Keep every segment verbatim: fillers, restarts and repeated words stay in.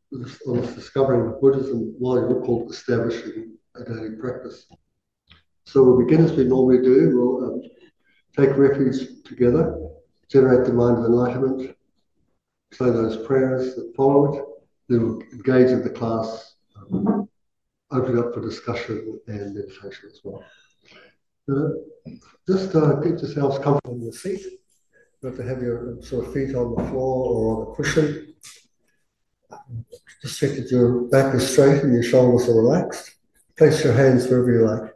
I was discovering Buddhism while you're called establishing a daily practice. So we'll begin as we normally do. We'll um, take refuge together, generate the mind of enlightenment, say those prayers that follow it, then we'll engage in the class, um, open up for discussion and meditation as well. Uh, just uh, get yourselves comfortable in your seat. You have to have your sort of feet on the floor or on a cushion. Just check that your back is straight and your shoulders are relaxed. Place your hands wherever you like.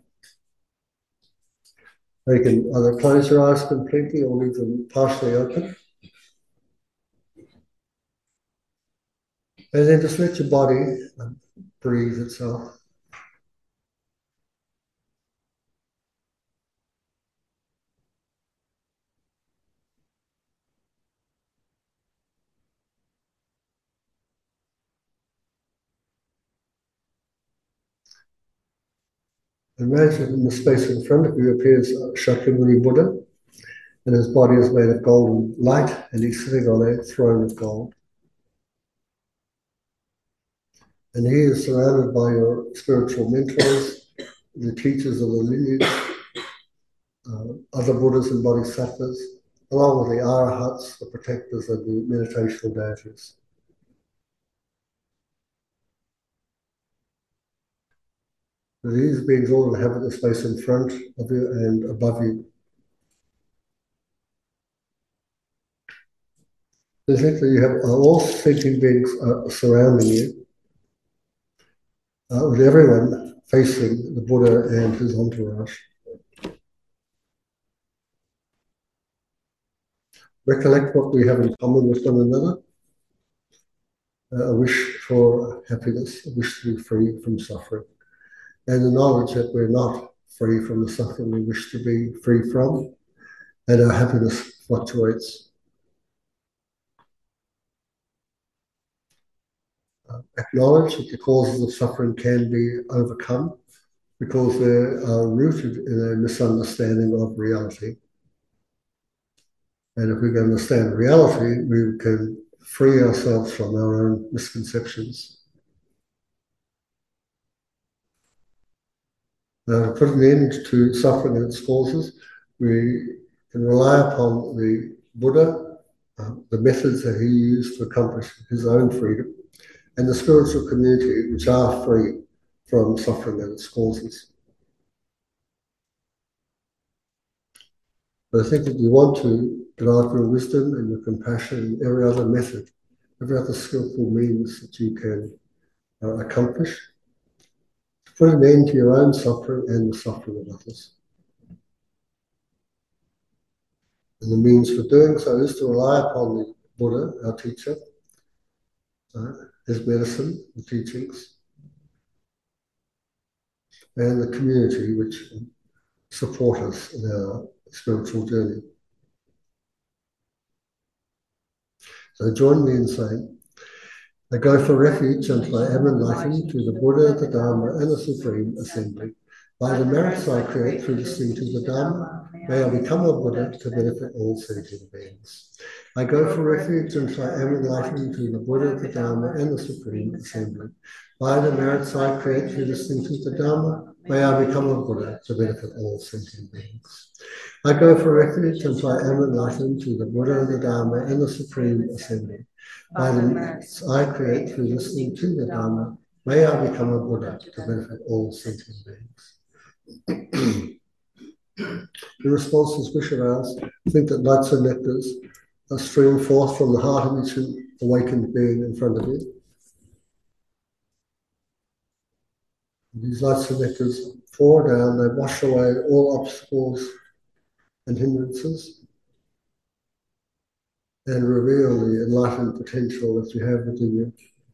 You can either close your eyes completely or leave them partially open. And then just let your body breathe itself. Imagine in the space in front of you appears Shakyamuni Buddha, and his body is made of golden light, and he's sitting on a throne of gold. And he is surrounded by your spiritual mentors, the teachers of the lineage, uh, other Buddhas and Bodhisattvas, along with the Arahats, the protectors of the meditational deities. These beings all inhabit the space in front of you and above you. Essentially, you have all thinking beings uh, surrounding you, uh, with everyone facing the Buddha and his entourage. Recollect what we have in common with one another. Uh, a wish for happiness, a wish to be free from suffering, and the knowledge that we're not free from the suffering we wish to be free from, and our happiness fluctuates. Uh, acknowledge that the causes of suffering can be overcome because they are rooted in a misunderstanding of reality. And if we can understand reality, we can free ourselves from our own misconceptions. Now, to put an end to suffering and its causes, we can rely upon the Buddha, uh, the methods that he used to accomplish his own freedom, and the spiritual community, which are free from suffering and its causes. But I think that you want to develop your wisdom and your compassion and every other method, every other skillful means that you can uh, accomplish, to put an end to your own suffering and the suffering of others. And the means for doing so is to rely upon the Buddha, our teacher, uh, his medicine, the teachings, and the community which support us in our spiritual journey. So join me in saying, I go for refuge until I am enlightened through the Buddha, the Dharma, and the Supreme Assembly. By the merits I create through listening to the Dharma, may I become a Buddha to benefit all sentient beings. I go for refuge until I am enlightened through the Buddha, the Dharma, and the Supreme Assembly. By the merits I create through listening to the Dharma, may I become a Buddha to benefit all sentient beings. I go for refuge until I am enlightened through the Buddha, the Dharma, and the Supreme Assembly. By the merits I create through listening to the Dharma, may I become a Buddha to benefit all sentient beings. In response to this wish of ours, think that lights and nectars are streaming forth from the heart of each awakened being in front of you. These lights and nectars pour down, they wash away all obstacles and hindrances and reveal the enlightened potential that you have within you.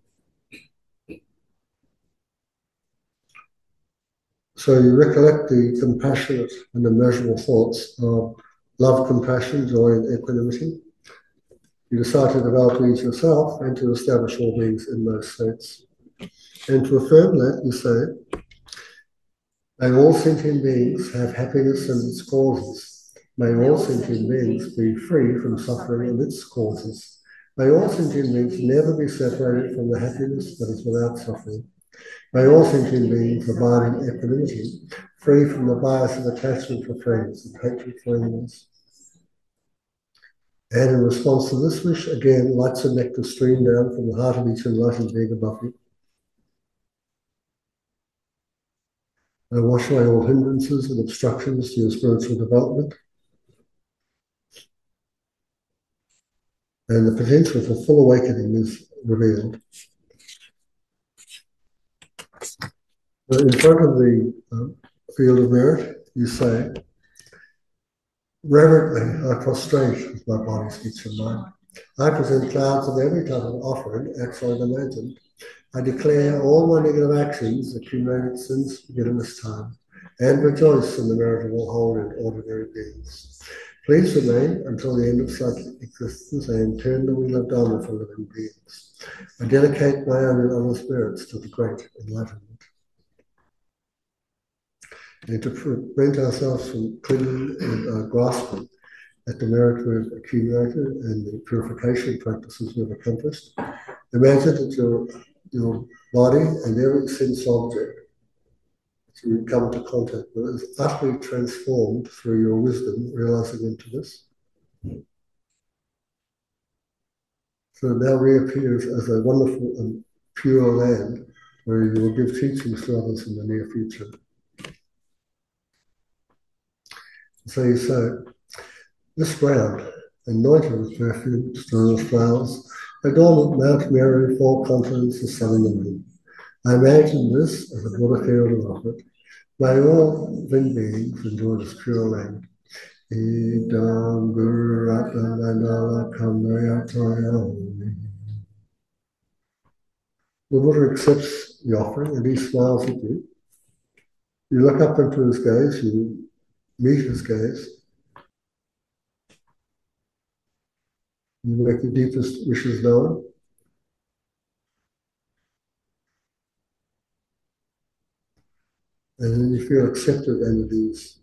So you recollect the compassionate and immeasurable thoughts of love, compassion, joy, and equanimity. You decide to develop these yourself and to establish all beings in those states. And to affirm that, you say, may all sentient beings have happiness and its causes. May all sentient beings be free from suffering and its causes. May all sentient beings never be separated from the happiness that is without suffering. May all sentient beings abide in equanimity, free from the bias of attachment for friends and hatred for enemies. And in response to this wish, again, lights of nectar stream down from the heart of each enlightened being above you. And wash away all hindrances and obstructions to your spiritual development. And the potential for full awakening is revealed. In front of the uh, field of merit, you say, reverently, I prostrate with my body, speech, and mind. I present clouds of every type of offering, actual and imagined. I declare all my negative actions, accumulated since beginningless time, and rejoice in the merit of all holy and ordinary beings. Please remain until the end of psychic existence and turn the wheel of Dharma for living beings. I dedicate my own and other spirits to the great enlightenment. And to prevent ourselves from clinging and uh, grasping at the merit we've accumulated and the purification practices we've accomplished, imagine that your, your body and every sense object that you come into contact with is utterly transformed through your wisdom, realizing into this. So it now reappears as a wonderful and pure land where you will give teachings to others in the near future. So you say, this ground, anointed with perfume, sterile flowers, adorned with Mount Meru, four continents, the sun and the moon. I imagine this as a Buddha field of offered. May all living beings enjoy this pure land. Idam Guru Ratna Mandala Kamaya. The Buddha accepts the offering and he smiles at you. You look up into his gaze, you meet his gaze. You make your deepest wishes known. And then you feel accepted and at ease.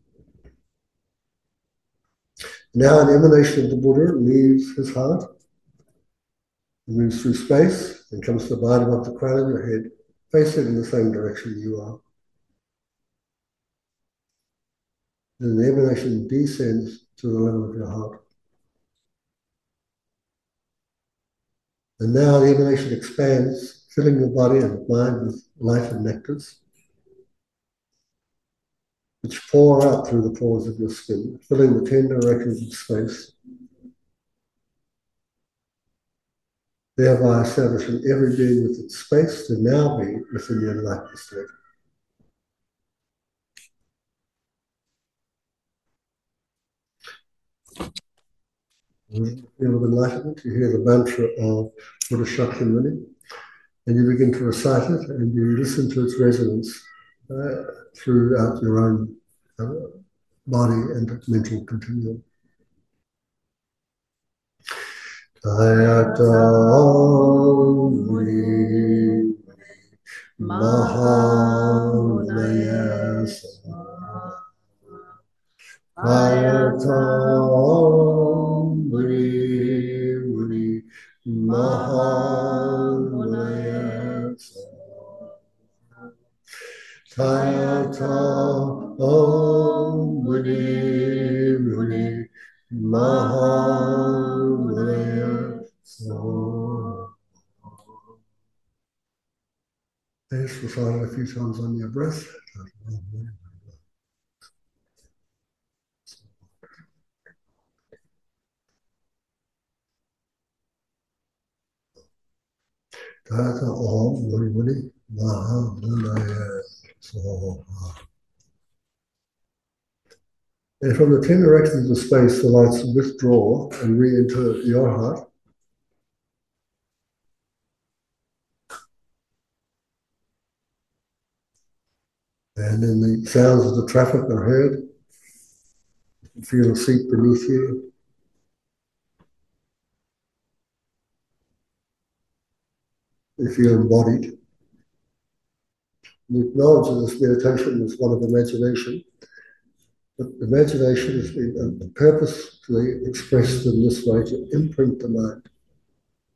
Now an emanation of the Buddha leaves his heart, moves through space, and comes to abide above the crown of your head, facing in the same direction you are. Then the emanation descends to the level of your heart. And now the emanation expands, filling your body and mind with light and nectars, which pour out through the pores of your skin, filling the ten directions of space, thereby establishing every being with its space to now be within the enlightened state. When you feel of enlightenment, you hear the mantra of Buddha Shakyamuni, and you begin to recite it, and you listen to its resonance uh, throughout your own uh, body and mental continuum. Ayata Muni Mahamunaya Ayata Muni Muni Mahamunaya Ayata Muni Muni Mahamunaya. Let's recite a few times on your breath. Tata Om Muni Muni Mahamunaya Soha. And from the ten directions of space, the lights withdraw and re-enter your heart. And then the sounds of the traffic are heard. You feel a seat beneath you. You feel embodied. You acknowledge that this meditation is one of imagination. But imagination has been purposefully expressed in this way to imprint the mind.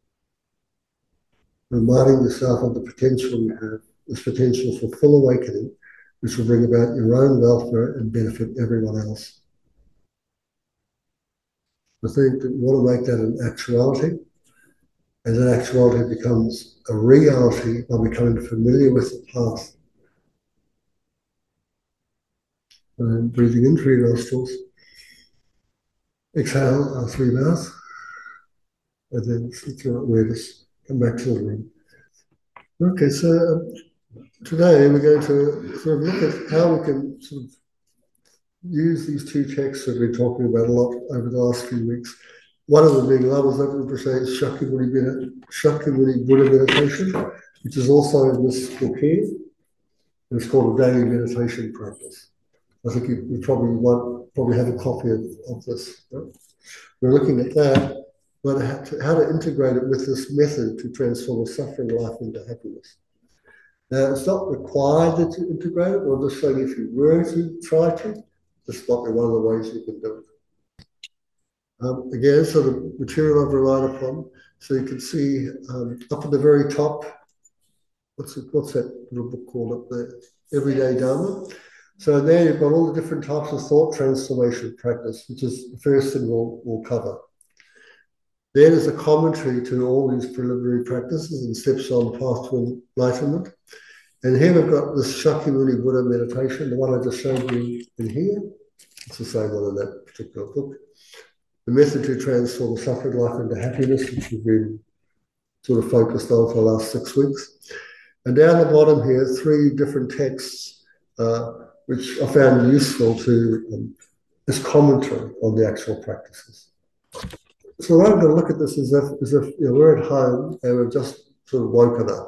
reminding yourself of the potential you have, this potential for full awakening, which will bring about your own welfare and benefit everyone else. I think that you want to make that an actuality, and that actuality becomes a reality by becoming familiar with the path. And breathing in through your nostrils, exhale out through your mouth, and then through awareness, come back to the room. Okay, so today we're going to sort of look at how we can sort of use these two texts that we've been talking about a lot over the last few weeks. One of them being Lama's opening crusade, Shakyamuni, Shakyamuni Buddha Meditation, which is also in this book here. It's called a daily meditation practice. I think you, you probably want probably have a copy of, of this. Right? We're looking at that, but how to, how to integrate it with this method to transform a suffering life into happiness. Now, it's not required that you integrate it. We're just saying if you were to try to, this might be one of the ways you can do it. Um, again, so the material I've relied upon. So you can see um, up at the very top, what's it, what's that little book called up there? Everyday Dharma. So there you've got all the different types of thought transformation practice, which is the first thing we'll, we'll cover. Then is a commentary to all these preliminary practices and steps on the path to enlightenment. And here we've got this Shakyamuni Buddha meditation, the one I just showed you in here. It's the same one in that particular book. The method to transform suffering life into happiness, which we've been sort of focused on for the last six weeks. And down the bottom here, three different texts, uh, which I found useful to um, as commentary on the actual practices. So I'm going to look at this as if, as if you know, we're at home and we've just sort of woken up.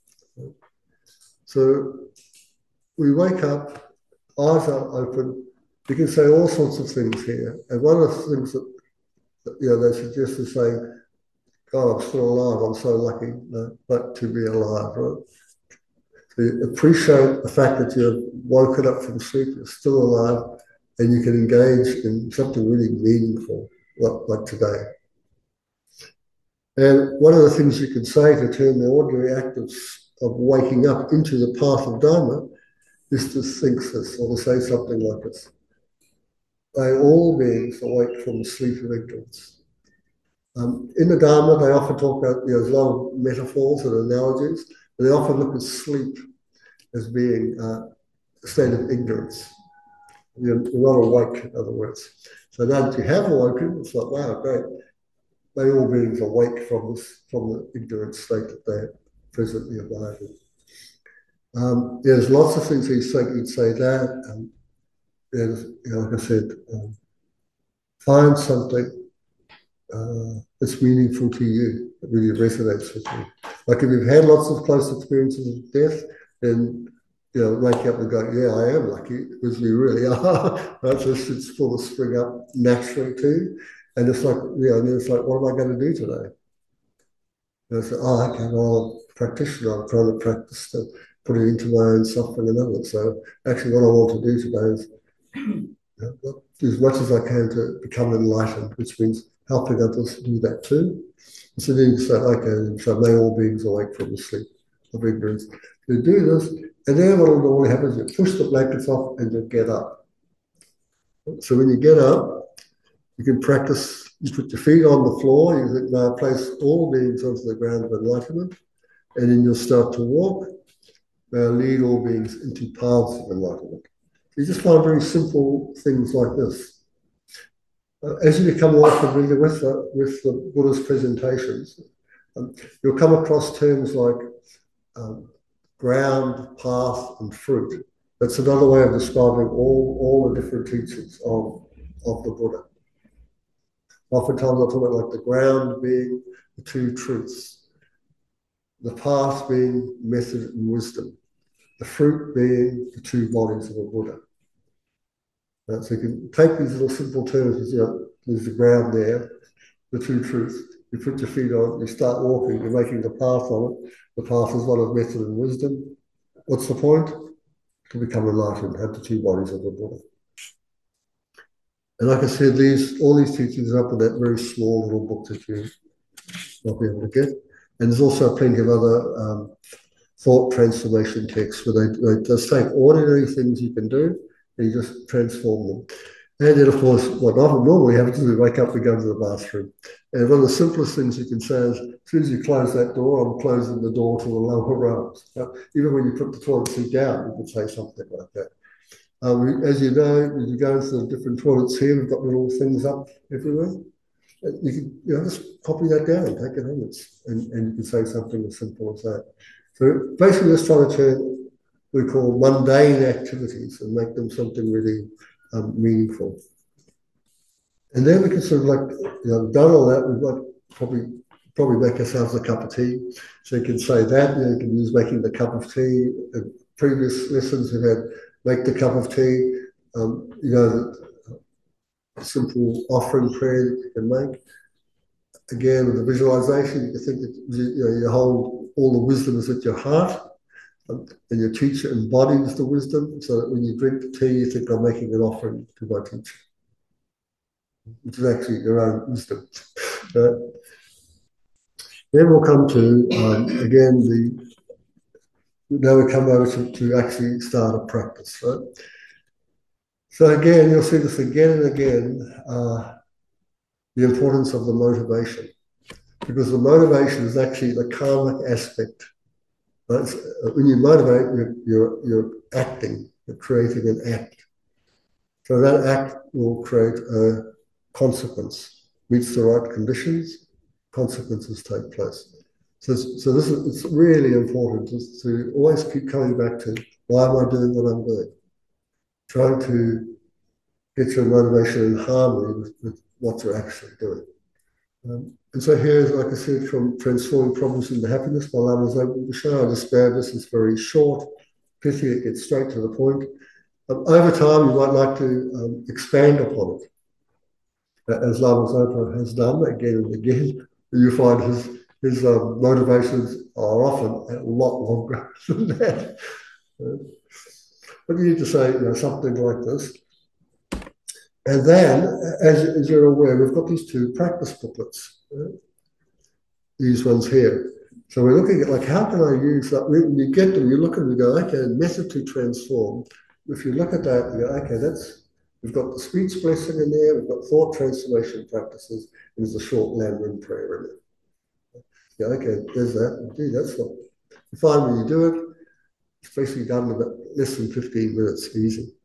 So we wake up, eyes are open, you can say all sorts of things here. And one of the things that, that you know, they suggest is saying, God, I'm still alive, I'm so lucky uh, but to be alive, right? So you appreciate the fact that you've woken up from sleep, you're still alive, and you can engage in something really meaningful like, like today. And one of the things you can say to turn the ordinary act of, of waking up into the path of Dharma is to think this, or to say something like this. May all beings awake from the sleep of ignorance. Um, in the Dharma, they often talk about, you know, there's a lot of metaphors and analogies, but they often look at sleep as being uh, a state of ignorance. You're, you're not awake, in other words. So now that you have awoken, it's like, wow, great. May all beings awake from this, from the ignorant state that they're presently alive in. Um, there's lots of things he'd say, he'd say that. Um, there's, you know, like I said, um, find something uh, that's meaningful to you, that really resonates with you. Like if you've had lots of close experiences of death, then you know, wake up and go, yeah, I am lucky, because we really are. Right? So it's full of spring up naturally too. And it's like, you know, and it's like, what am I going to do today? And I said, oh, okay, well, I'm a practitioner, I'm trying to practice to put it into my own suffering and others. So actually what I want to do today is you know, do as much as I can to become enlightened, which means helping others do that too. And so then you say, okay, so may all beings awake from the sleep of ignorance. You do this, and then what will normally happen is you push the blankets off and you get up. So when you get up, you can practice, you put your feet on the floor, you now place all beings onto the ground of enlightenment, and then you'll start to walk, now lead all beings into paths of enlightenment. You just find very simple things like this. Uh, as you become more familiar with the, with the Buddha's presentations, um, you'll come across terms like um, ground, path, and fruit. That's another way of describing all, all the different teachings of, of the Buddha. Oftentimes I talk about like the ground being the two truths, the path being method and wisdom, the fruit being the two bodies of a Buddha. Right? So you can take these little simple terms, you know, there's the ground there, the two truths. You put your feet on, you start walking, you're making the path on it. The path is one of method and wisdom. What's the point? To become enlightened, have the two bodies of the Buddha. And like I said, these all these teachings are up in that very small little book that you might be able to get. And there's also plenty of other um, thought transformation texts where they, they just take ordinary things you can do and you just transform them. And then, of course, what often normally happens is we wake up, we go to the bathroom. And one of the simplest things you can say is, as soon as you close that door, I'm closing the door to the lower realms. Now, even when you put the toilet seat down, you can say something like that. Um, as you know, when you go into the different toilets here, we've got little things up everywhere. You can, you know, just copy that down and take it home, and, and you can say something as simple as that. So basically, just trying to turn what we call mundane activities and make them something really um, meaningful. And then we can sort of like, you know, done all that, we've got probably probably make ourselves a cup of tea. So you can say that, you know, you can use making the cup of tea. In previous lessons we've had make the cup of tea, um, you know, a simple offering prayer that you can make. Again, with the visualization, you can think that you, you know, you hold all the wisdom is at your heart, um, and your teacher embodies the wisdom, so that when you drink the tea, you think, I'm making an offering to my teacher, which is actually your own wisdom. Right? Then we'll come to, um, again, the, now we come over to, to actually start a practice. Right? So again, you'll see this again and again, uh, the importance of the motivation, because the motivation is actually the karmic aspect. Right? So when you motivate, you're, you're, you're acting, you're creating an act. So that act will create a consequence. Meets the right conditions, consequences take place. So, so this is, it's really important to, to always keep coming back to, why am I doing what I'm doing? Trying to get your motivation in harmony with, with what you're actually doing. Um, and so here's, like I said, from Transforming Problems into Happiness by Lama Zopa Rinpoche. I just found this is very short, pithy, it gets straight to the point. Um, over time, you might like to um, expand upon it, as Lama Zopa has done again and again. You find his, his um, motivations are often a lot longer than that. Uh, but you need to say, you know, something like this. And then, as, as you're aware, we've got these two practice booklets, right? These ones here. So we're looking at, like, how can I use that? When you get them, you look and you go, okay, method to transform. If you look at that, you go, okay, that's, we've got the speech blessing in there, we've got thought transformation practices, and there's a short Lamrim prayer in it. Yeah, okay, there's that. Gee, that's what you find when you do it. It's basically done in about less than fifteen minutes, easy.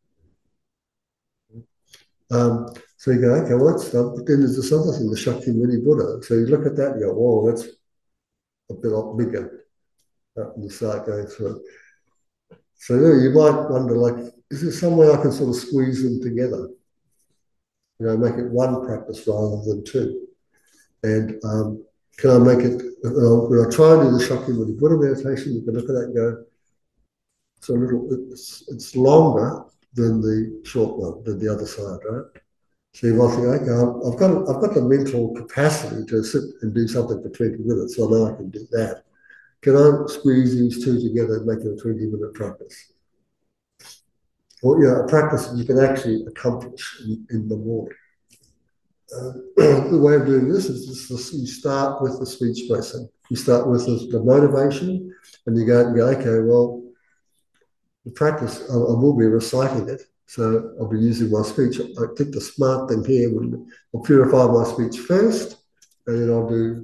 Um, so you go, okay, well, that's done. But then there's this other thing, the Shakyamuni Buddha. So you look at that and you go, whoa, that's a bit bigger. Uh, and you start going through it. So you know, you might wonder, like, is there some way I can sort of squeeze them together? You know, make it one practice rather than two. And um, can I make it, uh, when I try and do the Shakyamuni Buddha meditation, you can look at that and go, it's a little, it's, it's longer than the short one, than the other side, right? So you might think, okay, I've got, I've got the mental capacity to sit and do something for twenty minutes, so I know I can do that. Can I squeeze these two together and make it a twenty minute practice? Or, you know, a practice that you can actually accomplish in, in the morning. Uh, the way of doing this is just you start with the speech blessing. You start with the, the motivation, and you go and go, okay, well, the practice, I, I will be reciting it. So I'll be using my speech. I think the smart thing here will I'll purify my speech first, and then I'll do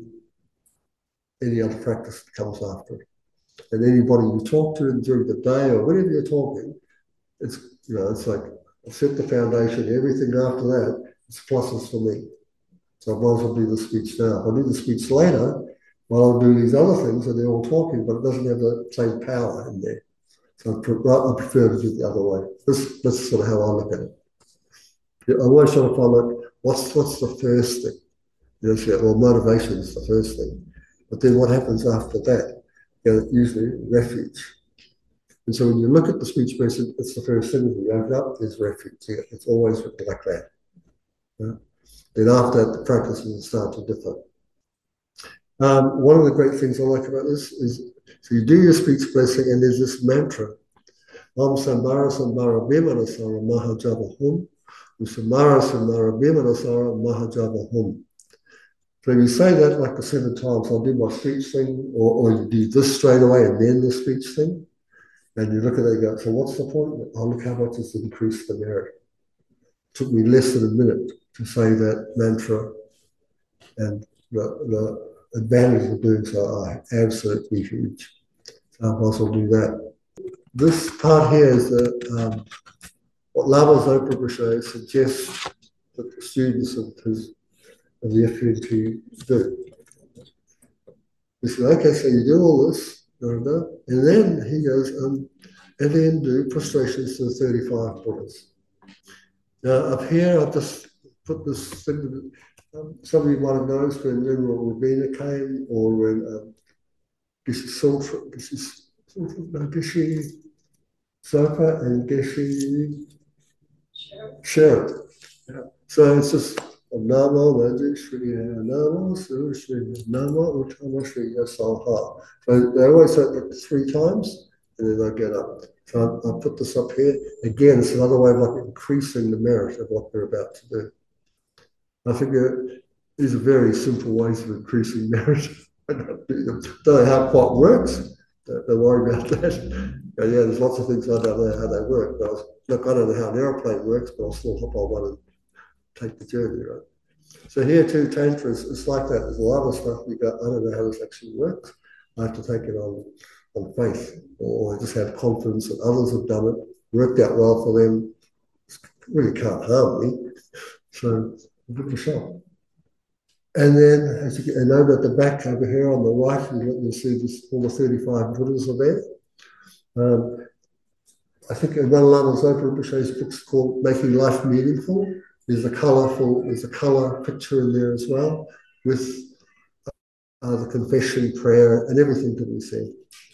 any other practice that comes after it. And anybody you talk to during the day or whenever you're talking, it's, you know, it's like I'll set the foundation. Everything after that, it's pluses for me. So I might as well do the speech now. If I do the speech later, well, I'll do these other things and they're all talking, but it doesn't have the same power in there. So I prefer to do it the other way. This, this is sort of how I look at it. I always try to find out what's what's the first thing. You know, so, well, motivation is the first thing, but then what happens after that? You know, usually refuge. And so when you look at the speech person, it's the first thing. When you open up, there's refuge. It's always like that. Yeah? Then after that, the practices start to differ. Um, one of the great things I like about this is, so you do your speech blessing, and there's this mantra. Om Sambara Sambara Bimanasara Mahajaba Hum. Samara Samara Bimanasara Mahajaba Hum. So you say that like the seven times, I'll do my speech thing, or, or you do this straight away and then the speech thing. And you look at it and go, so what's the point? Oh, look how much it's increased the merit. It took me less than a minute to say that mantra, and the, the advantage of doing so are absolutely huge. So I might as well do that. This part here is the, um, what Lama Zopa Rinpoche suggests that the students of, his, of the F P N T do. He said, okay, so you do all this, and then he goes, um, and then do prostrations to the thirty-five Buddhas. Now, up here, I've just put this thing, um, some of you might have noticed when Venerable Robina came, or when um, Geshe Sultra, Geshe no, Geshe Zopa and Geshe Sharon. Yeah. So it's just Namo Manji Shri Namo Su Shri Namo Uttama Shri Yasalha. So they always say it three times, and then I get up. So I, I put this up here. Again, it's another way of like increasing the merit of what they're about to do. I figure these are very simple ways of increasing merit. I don't do them. Don't know how it quite works. Don't, don't worry about that. And yeah, there's lots of things I don't know how they work. But I was, look, I don't know how an airplane works, but I'll still hop on one and take the journey, right? So here too, Tantra is it's like that. There's a lot of stuff you go, I don't know how this actually works. I have to take it on, on faith, or I just have confidence that others have done it, worked out well for them. It really can't harm me. So give it a shot. And then, as you can over at the back over here on the right, you'll see this, all the thirty-five Buddhas are there. Um, I think in one of Lama Zopa Rinpoche's books called Making Life Meaningful, there's a colourful, there's a colour picture in there as well, with uh, the confession, prayer, and everything to be said.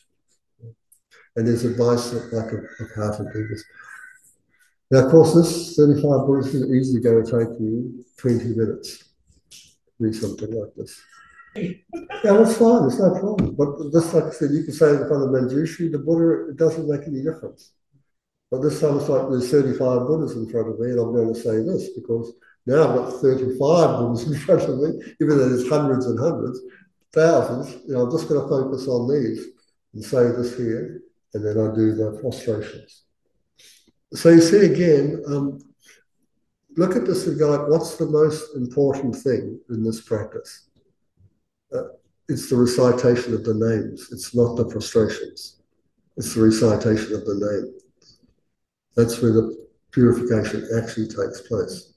And there's advice like of, of how to do this. Now, of course, this thirty-five Buddhas is easily going to take you twenty minutes. Read something like this. Yeah, that's fine, it's no problem. But just like I said, you can say in front of Manjushri, the Buddha, it doesn't make any difference. But this time it's like there's thirty-five Buddhas in front of me, and I'm going to say this because now I've got thirty-five Buddhas in front of me, even though there's hundreds and hundreds, thousands. You know, I'm just going to focus on these and say this here, and then I do the prostrations. So you see again, um, look at this and go like, what's the most important thing in this practice? Uh, it's the recitation of the names. It's not the prostrations. It's the recitation of the name. That's where the purification actually takes place.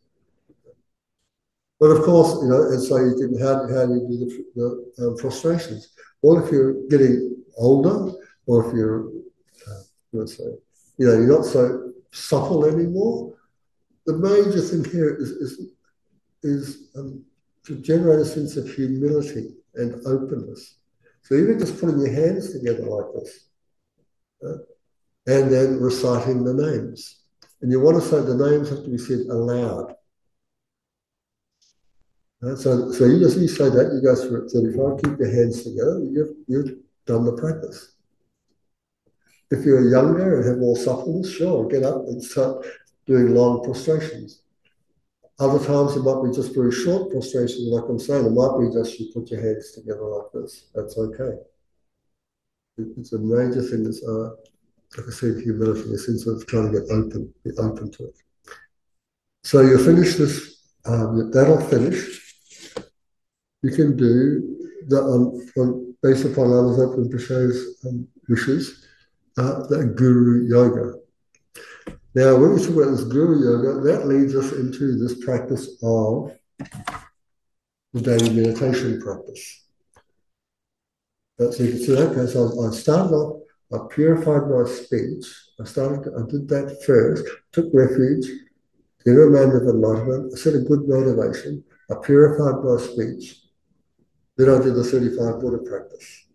But of course, you know, and so you can, how, how do you do the, the um, prostrations? Well, if you're getting older, or if you're, uh, let's say, you know, you're not so supple anymore, the major thing here is, is, is um, to generate a sense of humility and openness. So even just putting your hands together like this, uh, and then reciting the names. And you want to say the names have to be said aloud. Uh, so, so you just you say that, you go through it thirty-five, keep your hands together, you've, you've done the practice. If you're younger and have more suppleness, sure, get up and start doing long prostrations. Other times it might be just very short prostrations, like I'm saying, it might be just you put your hands together like this. That's okay. It, it's a major thing that's, uh, like I said, humility, a sense of trying to get open, be open to it. So you finish this, um, that'll finish. You can do the, um, um, based upon Lama Zopa Rinpoche's um, wishes, uh, the Guru Yoga. Now, when we talk about this Guru Yoga, that leads us into this practice of the daily meditation practice. Uh, so you can see that, okay, so I started off, I purified my speech, I started, I did that first, took refuge, in a moment of enlightenment, I set a good motivation, I purified my speech, then I did the thirty-five Buddha practice.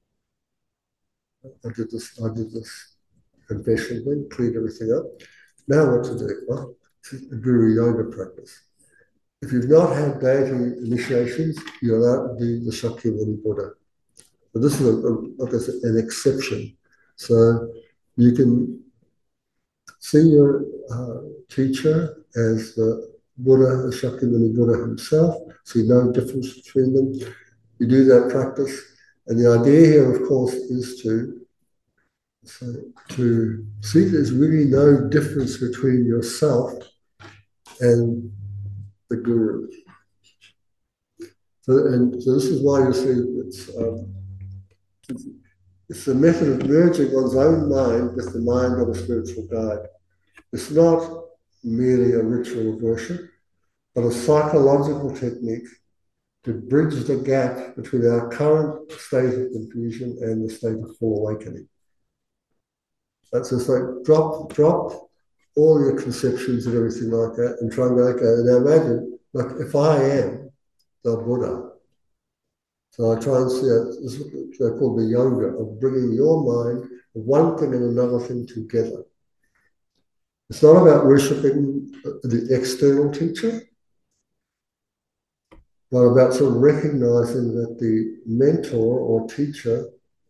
I did this, I did this confession thing, cleaned everything up. Now what to do? Well, it's a Guru Yoga practice. If you've not had deity initiations, you're allowed to do the Shakyamuni Buddha. But this is a, a, like I said, an exception. So you can see your uh, teacher as the Buddha as Shakyamuni Buddha himself. See no difference between them. You do that practice. And the idea here, of course, is to, so, to see there's really no difference between yourself and the Guru. So, and so this is why you see it's, um, it's the method of merging one's own mind with the mind of a spiritual guide. It's not merely a ritual of worship, but a psychological technique to bridge the gap between our current state of confusion and the state of full awakening. That's just like drop, drop all your conceptions and everything like that and try and go, okay, now imagine, like if I am the Buddha, so I try and see it, this is what they call the yoga of bringing your mind, one thing and another thing together. It's not about worshipping the external teacher, but about sort of recognizing that the mentor or teacher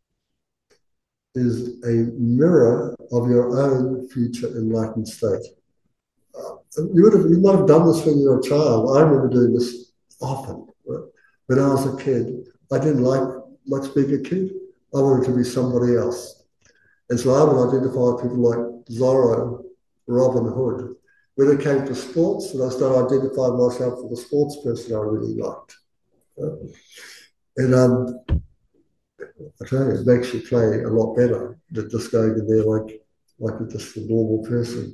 is a mirror of your own future enlightened state. Uh, you, would have, you might have done this when you were a child. I remember doing this often. Right? When I was a kid, I didn't like much being a kid. I wanted to be somebody else. And so I would identify people like Zorro, Robin Hood. When it came to sports, and I started identifying myself with a sports person I really liked. Right? And um, I tell you, it makes you play a lot better than just going in there like, like you're just a normal person.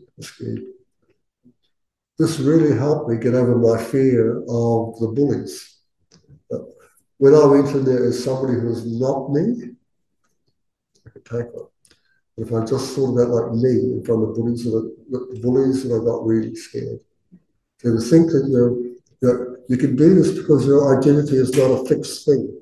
This really helped me get over my fear of the bullies. When I went in there as somebody who was not me, I could take it. If I just thought about like me in front of bullies, and the bullies, and I got really scared. So to think that you're, you're, you can do this because your identity is not a fixed thing.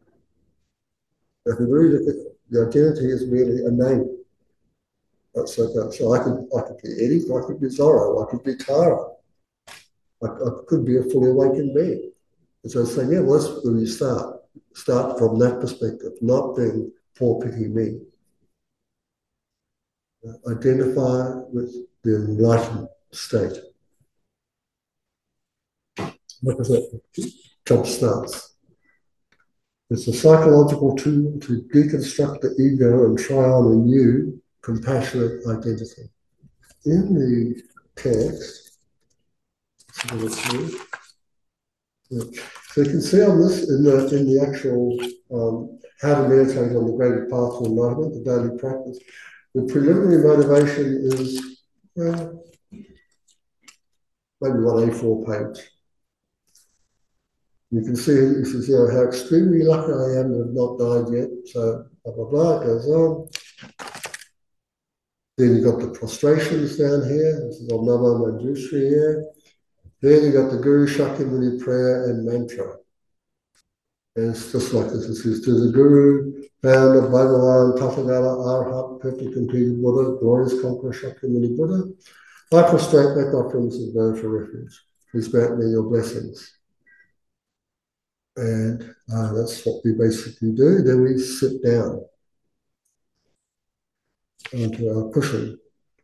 If you really look at it, the identity is merely a name. That's okay. So I could, I could be Eddie, I could be Zorro, I could be Tara. I, I could be a fully awakened being. And so saying, yeah, well, that's where you start. Start from that perspective, not being poor pity me. Uh, identify with the enlightened state. What is it? Jump starts. It's a psychological tool to deconstruct the ego and try on a new, compassionate identity. In the text, yeah. So you can see on this, in the, in the actual um, how to meditate on the graded path to enlightenment, the daily practice, the preliminary motivation is, well, maybe one A four page. You can see it says, you know, how extremely lucky I am to have not died yet. So blah, blah, blah, it goes on. Then you've got the prostrations down here. This is on Namo Manjushri here. Then you've got the Guru Shakyamuni prayer and mantra. And it's just like this. It says, to the Guru, founder, Bhagavan, Tathagata, Arhat, perfect completed Buddha, glorious conqueror Shakyamuni Buddha, I prostrate my offerings and go for refuge. Please grant me your blessings. And uh, that's what we basically do. Then we sit down onto our cushion.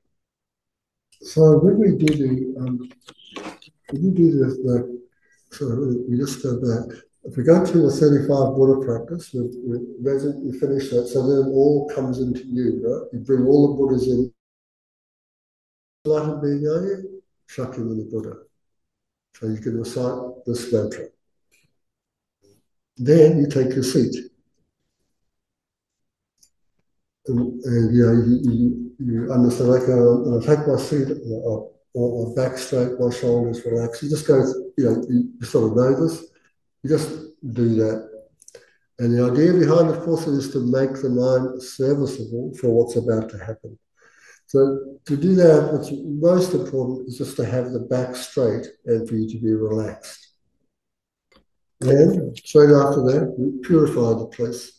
So when we do the, um, when we do the, the, so we just go back. If we go to the thirty-five Buddha practice, we, we, imagine we finish that, so then it all comes into you, right? You bring all the Buddhas in. Enlightened being, are you? Shakyamuni Buddha. So you can recite this mantra. Then you take your seat. And, and you know, you, you, you understand, like, uh, I take my seat, or, or back straight, my shoulders relax. You just go, you know, you, you sort of know this. You just do that. And the idea behind, of course, is to make the mind serviceable for what's about to happen. So to do that, what's most important is just to have the back straight and for you to be relaxed. And straight after that, we purify the place.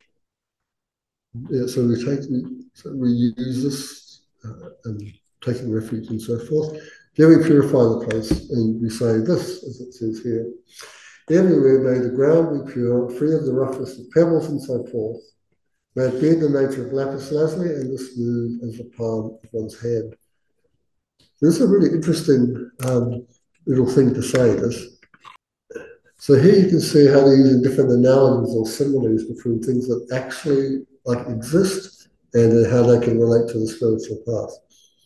Yeah, so we take, so we use this uh, and taking refuge and so forth. Then we purify the place and we say this, as it says here. Everywhere may the ground be pure, free of the roughness of pebbles and so forth. May it be in the nature of lapis lazuli and as smooth as the palm of one's hand. This is a really interesting um, little thing to say this. So here you can see how they're using different analogies or similes between things that actually like exist and how they can relate to the spiritual path.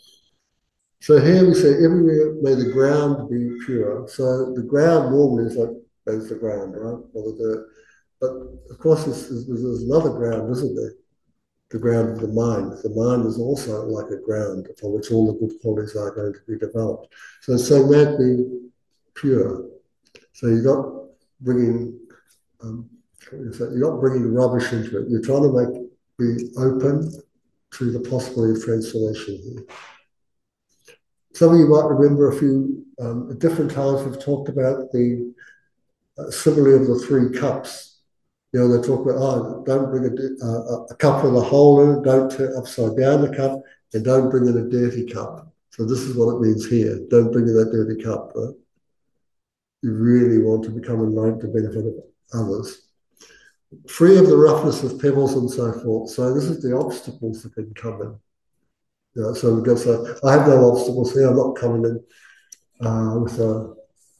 So here we say, everywhere may the ground be pure. So the ground normally is like, is the ground, right? Or the dirt. But of course, there's, there's another ground, isn't there? The ground of the mind. The mind is also like a ground upon which all the good qualities are going to be developed. So it's saying that be pure. So you're not bringing, um, you're not bringing rubbish into it. You're trying to make be open to the possibility of transformation here. Some of you might remember a few um, at different times we've talked about the uh, simile of the three cups. You know, they talk about, oh, don't bring a, uh, a cup with a hole in it, don't turn upside down the cup, and don't bring in a dirty cup. So this is what it means here. Don't bring in that dirty cup. Right? You really want to become enlightened to benefit of others. Free of the roughness of pebbles and so forth. So this is the obstacles that can come in. You know, so we go, so I have no obstacles here. I'm not coming in uh, with a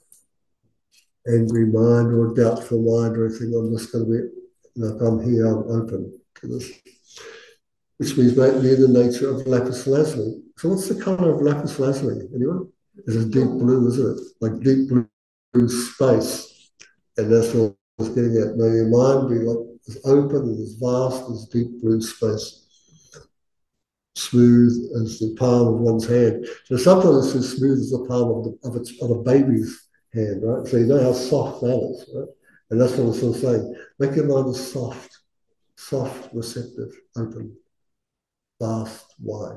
angry mind or a doubtful mind or anything. I'm just going to be, you know, if I'm here, I'm open to this. Which means make me in the nature of lapis lazuli. So what's the colour of lapis lazuli? Anyone? It's a deep blue, isn't it? Like deep blue space. And that's what I was getting at. May your mind be like as open and as vast as deep blue space. Smooth as the palm of one's hand. So sometimes it's as smooth as the palm of, the, of, its, of a baby's hand, right? So you know how soft that is, right? And that's what I'm sort of saying. Make your mind as soft, soft, receptive, open, vast, wide.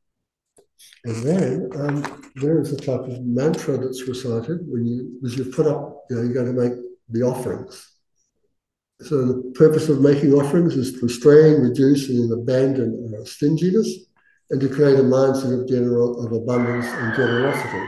And then um, there is a type of mantra that's recited when you, as you put up, you know, you're going to make the offerings. So the purpose of making offerings is to restrain, reduce, and abandon uh, stinginess, and to create a mindset of general of abundance and generosity.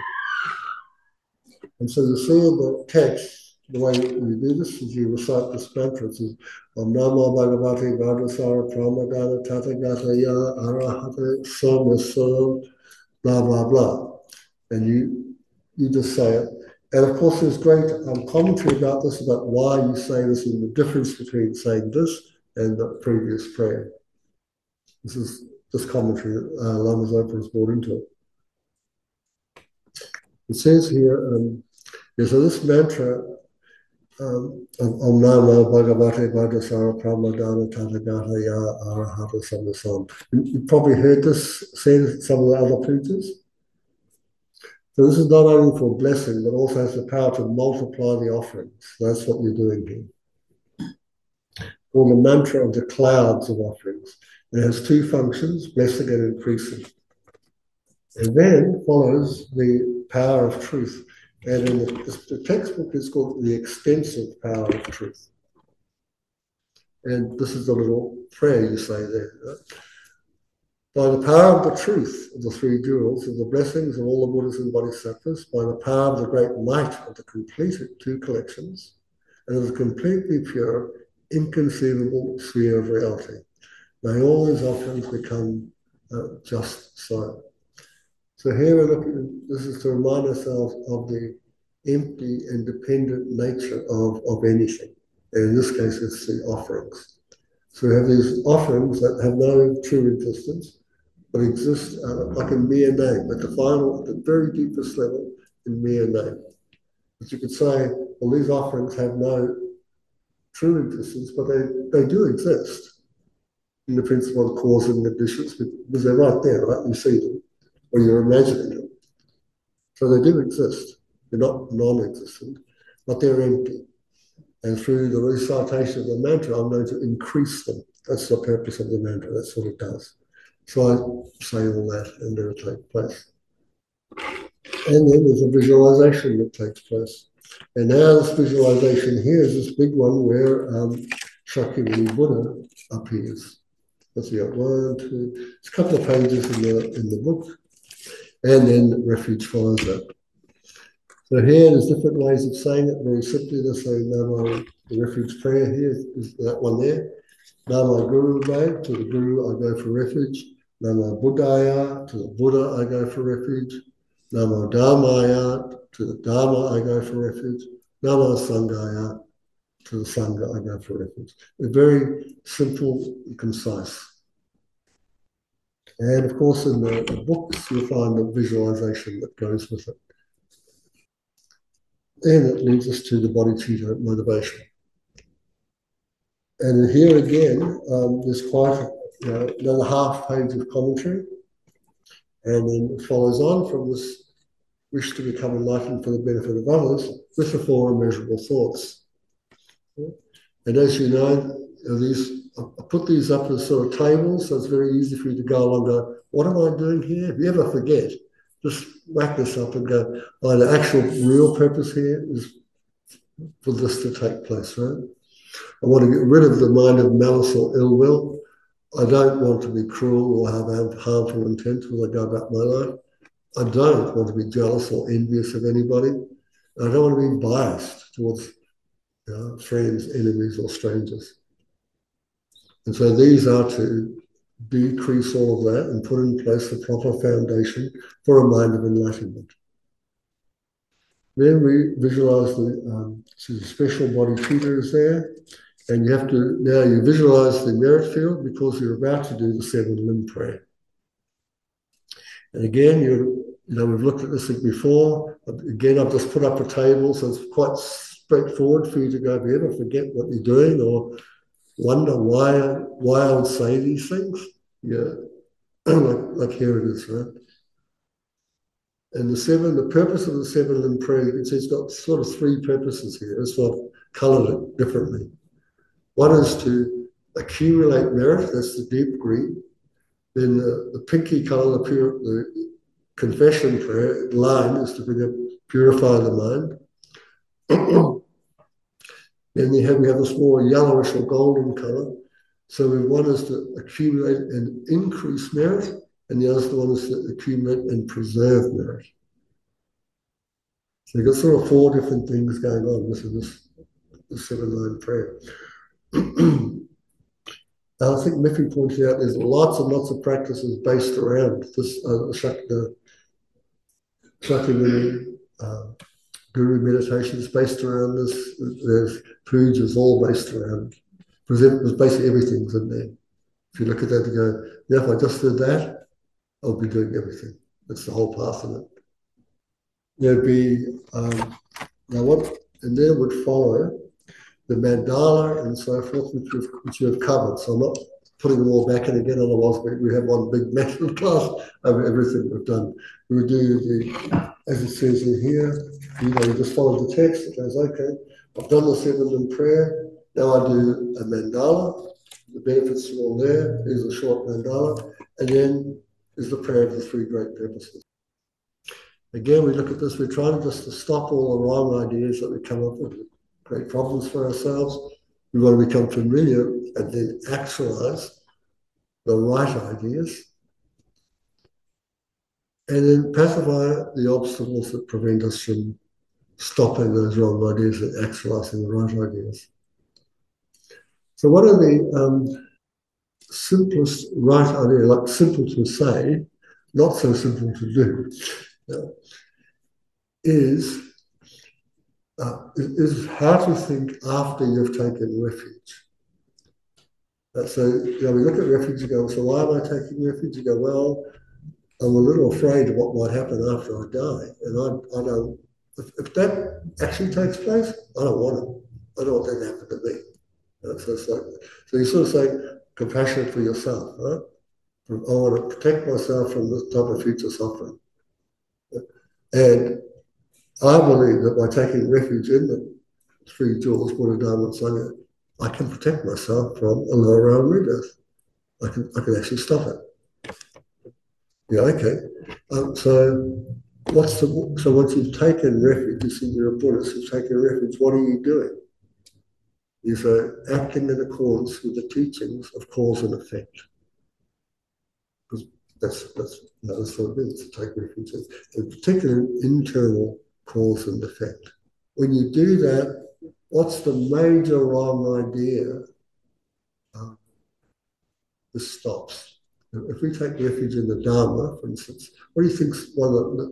And so you see in the text, the way you do this is you recite this mantra. It says, Om Namo Bhagavate Vajrasara Pramadana Tathagata Ya Arahate Sama blah, blah, blah. And you you just say it. And of course, there's great um, commentary about this, about why you say this and the difference between saying this and the previous prayer. This is this commentary that uh, Lama Zopa has brought into it. It says here, um, yeah, so this mantra um, of Om Namo Bhagavate Vajrasara Pramadana Tathagata Ya Arahata Sammasam. You've probably heard this said in some of the other pujas. So this is not only for blessing, but also has the power to multiply the offerings. That's what you're doing here. Called the mantra of the clouds of offerings. It has two functions, blessing and increasing. And then follows the power of truth. And in the, the textbook is called the extensive power of truth. And this is the little prayer you say there. Right? By the power of the truth of the three jewels, of the blessings of all the Buddhas and Bodhisattvas, by the power of the great might of the completed two collections, and of the completely pure, inconceivable sphere of reality, may all these offerings become uh, just so. So here we're looking, this is to remind ourselves of the empty and dependent nature of, of anything. And in this case, it's the offerings. So we have these offerings that have no true existence, but exist uh, like a mere name, at the final, at the very deepest level, in mere name. But you could say, well, these offerings have no true existence, but they, they do exist in the principle of cause and conditions, because they're right there, right? You see them, or you're imagining them. So they do exist. They're not non-existent, but they're empty. And through the recitation of the mantra, I'm going to increase them. That's the purpose of the mantra. That's what it does. So I say all that and it'll take place. And then there's a visualization that takes place. And now this visualization here is this big one where um, Shakyamuni Buddha appears. Let's see, one, two, it's a couple of pages in the in the book. And then refuge follows that. So here there's different ways of saying it. Very simply, they say Namo, the refuge prayer here is that one there. Namo Guru Bhai, to the Guru I go for refuge. Namo Buddhaya, to the Buddha I go for refuge. Namo Dharmaya, to the Dharma I go for refuge. Namo Sanghaya, to the Sangha I go for refuge. They're very simple and concise. And of course, in the, the books, you'll find the visualization that goes with it. And it leads us to the bodhicitta motivation. And here again, um, there's quite a, you know, another half page of commentary. And then it follows on from this wish to become enlightened for the benefit of others with the four immeasurable thoughts. And as you know, these I put these up as sort of tables, so it's very easy for you to go along and go, what am I doing here? If you ever forget, just whack this up and go, oh, the actual real purpose here is for this to take place, right? I want to get rid of the mind of malice or ill will. I don't want to be cruel or have harmful intent as I go about my life. I don't want to be jealous or envious of anybody. I don't want to be biased towards you know, friends, enemies, or strangers. And so these are to decrease all of that and put in place the proper foundation for a mind of enlightenment. Then we visualize the, um, so the special bodhicitta is there. And you have to, now you visualize the merit field because you're about to do the seven limb prayer. And again, you you know, we've looked at this before. Again, I've just put up a table, so it's quite straightforward for you to go, if you ever forget what you're doing or wonder why, why I would say these things, yeah, like, like here it is, right? And the seven, the purpose of the seven limb prayer, you can see it's got sort of three purposes here. That's why I've colored it differently. One is to accumulate merit, that's the deep green. Then the, the pinky color, the, pure, the confession prayer line is to bring up, purify the mind. Then we have, we have this more yellowish or golden color. So one is to accumulate and increase merit, and the other one is to accumulate and preserve merit. So you've got sort of four different things going on. This is this, this seven-line prayer. I think Miffy pointed out there's lots and lots of practices based around this uh, Shakti, Shakyamuni uh, Guru meditation is based around this. There's pujas all based around it. Because basically everything's in there. If you look at that and go, yeah, if I just did that, I'll be doing everything. That's the whole path of it. There'd be, um, now what, and then would follow the mandala and so forth, which we've, which we've covered. So I'm not putting them all back in again, otherwise we, we have one big method class over everything we've done. We would do the, as it says in here, you know, you just follow the text. It goes, okay, I've done the seven in prayer. Now I do a mandala. The benefits are all there. Here's a short mandala. And then is the prayer of the three great purposes. Again, we look at this, we're trying just to stop all the wrong ideas that we come up with, create problems for ourselves. We want to become familiar and then actualize the right ideas. And then pacify the obstacles that prevent us from stopping those wrong ideas and actualizing the right ideas. So what are the um, simplest right ideas, like simple to say, not so simple to do, uh, is Uh, is how to think after you've taken refuge. Uh, so, you know, we look at refuge and go, so why am I taking refuge? You go, well, I'm a little afraid of what might happen after I die. And I, I don't, if, if that actually takes place, I don't want it. I don't want that to happen to me. Uh, so, it's like, so you sort of say compassion for yourself, right? I want to protect myself from this type of future suffering. And I believe that by taking refuge in the three jewels, Buddha, Dharma, and Sangha, I can protect myself from a lower realm rebirth. I can, I can actually stop it. Yeah, okay. Um, so, what's the so once you've taken refuge, you see you're a Buddhist, you've taken refuge. What are you doing? You say acting in accordance with the teachings of cause and effect. Because that's that's you know, that's what it is to take refuge, in particular internal cause and effect. When you do that, what's the major wrong idea? Um, this stops. If we take refuge in the Dharma, for instance, what do you think's one of the,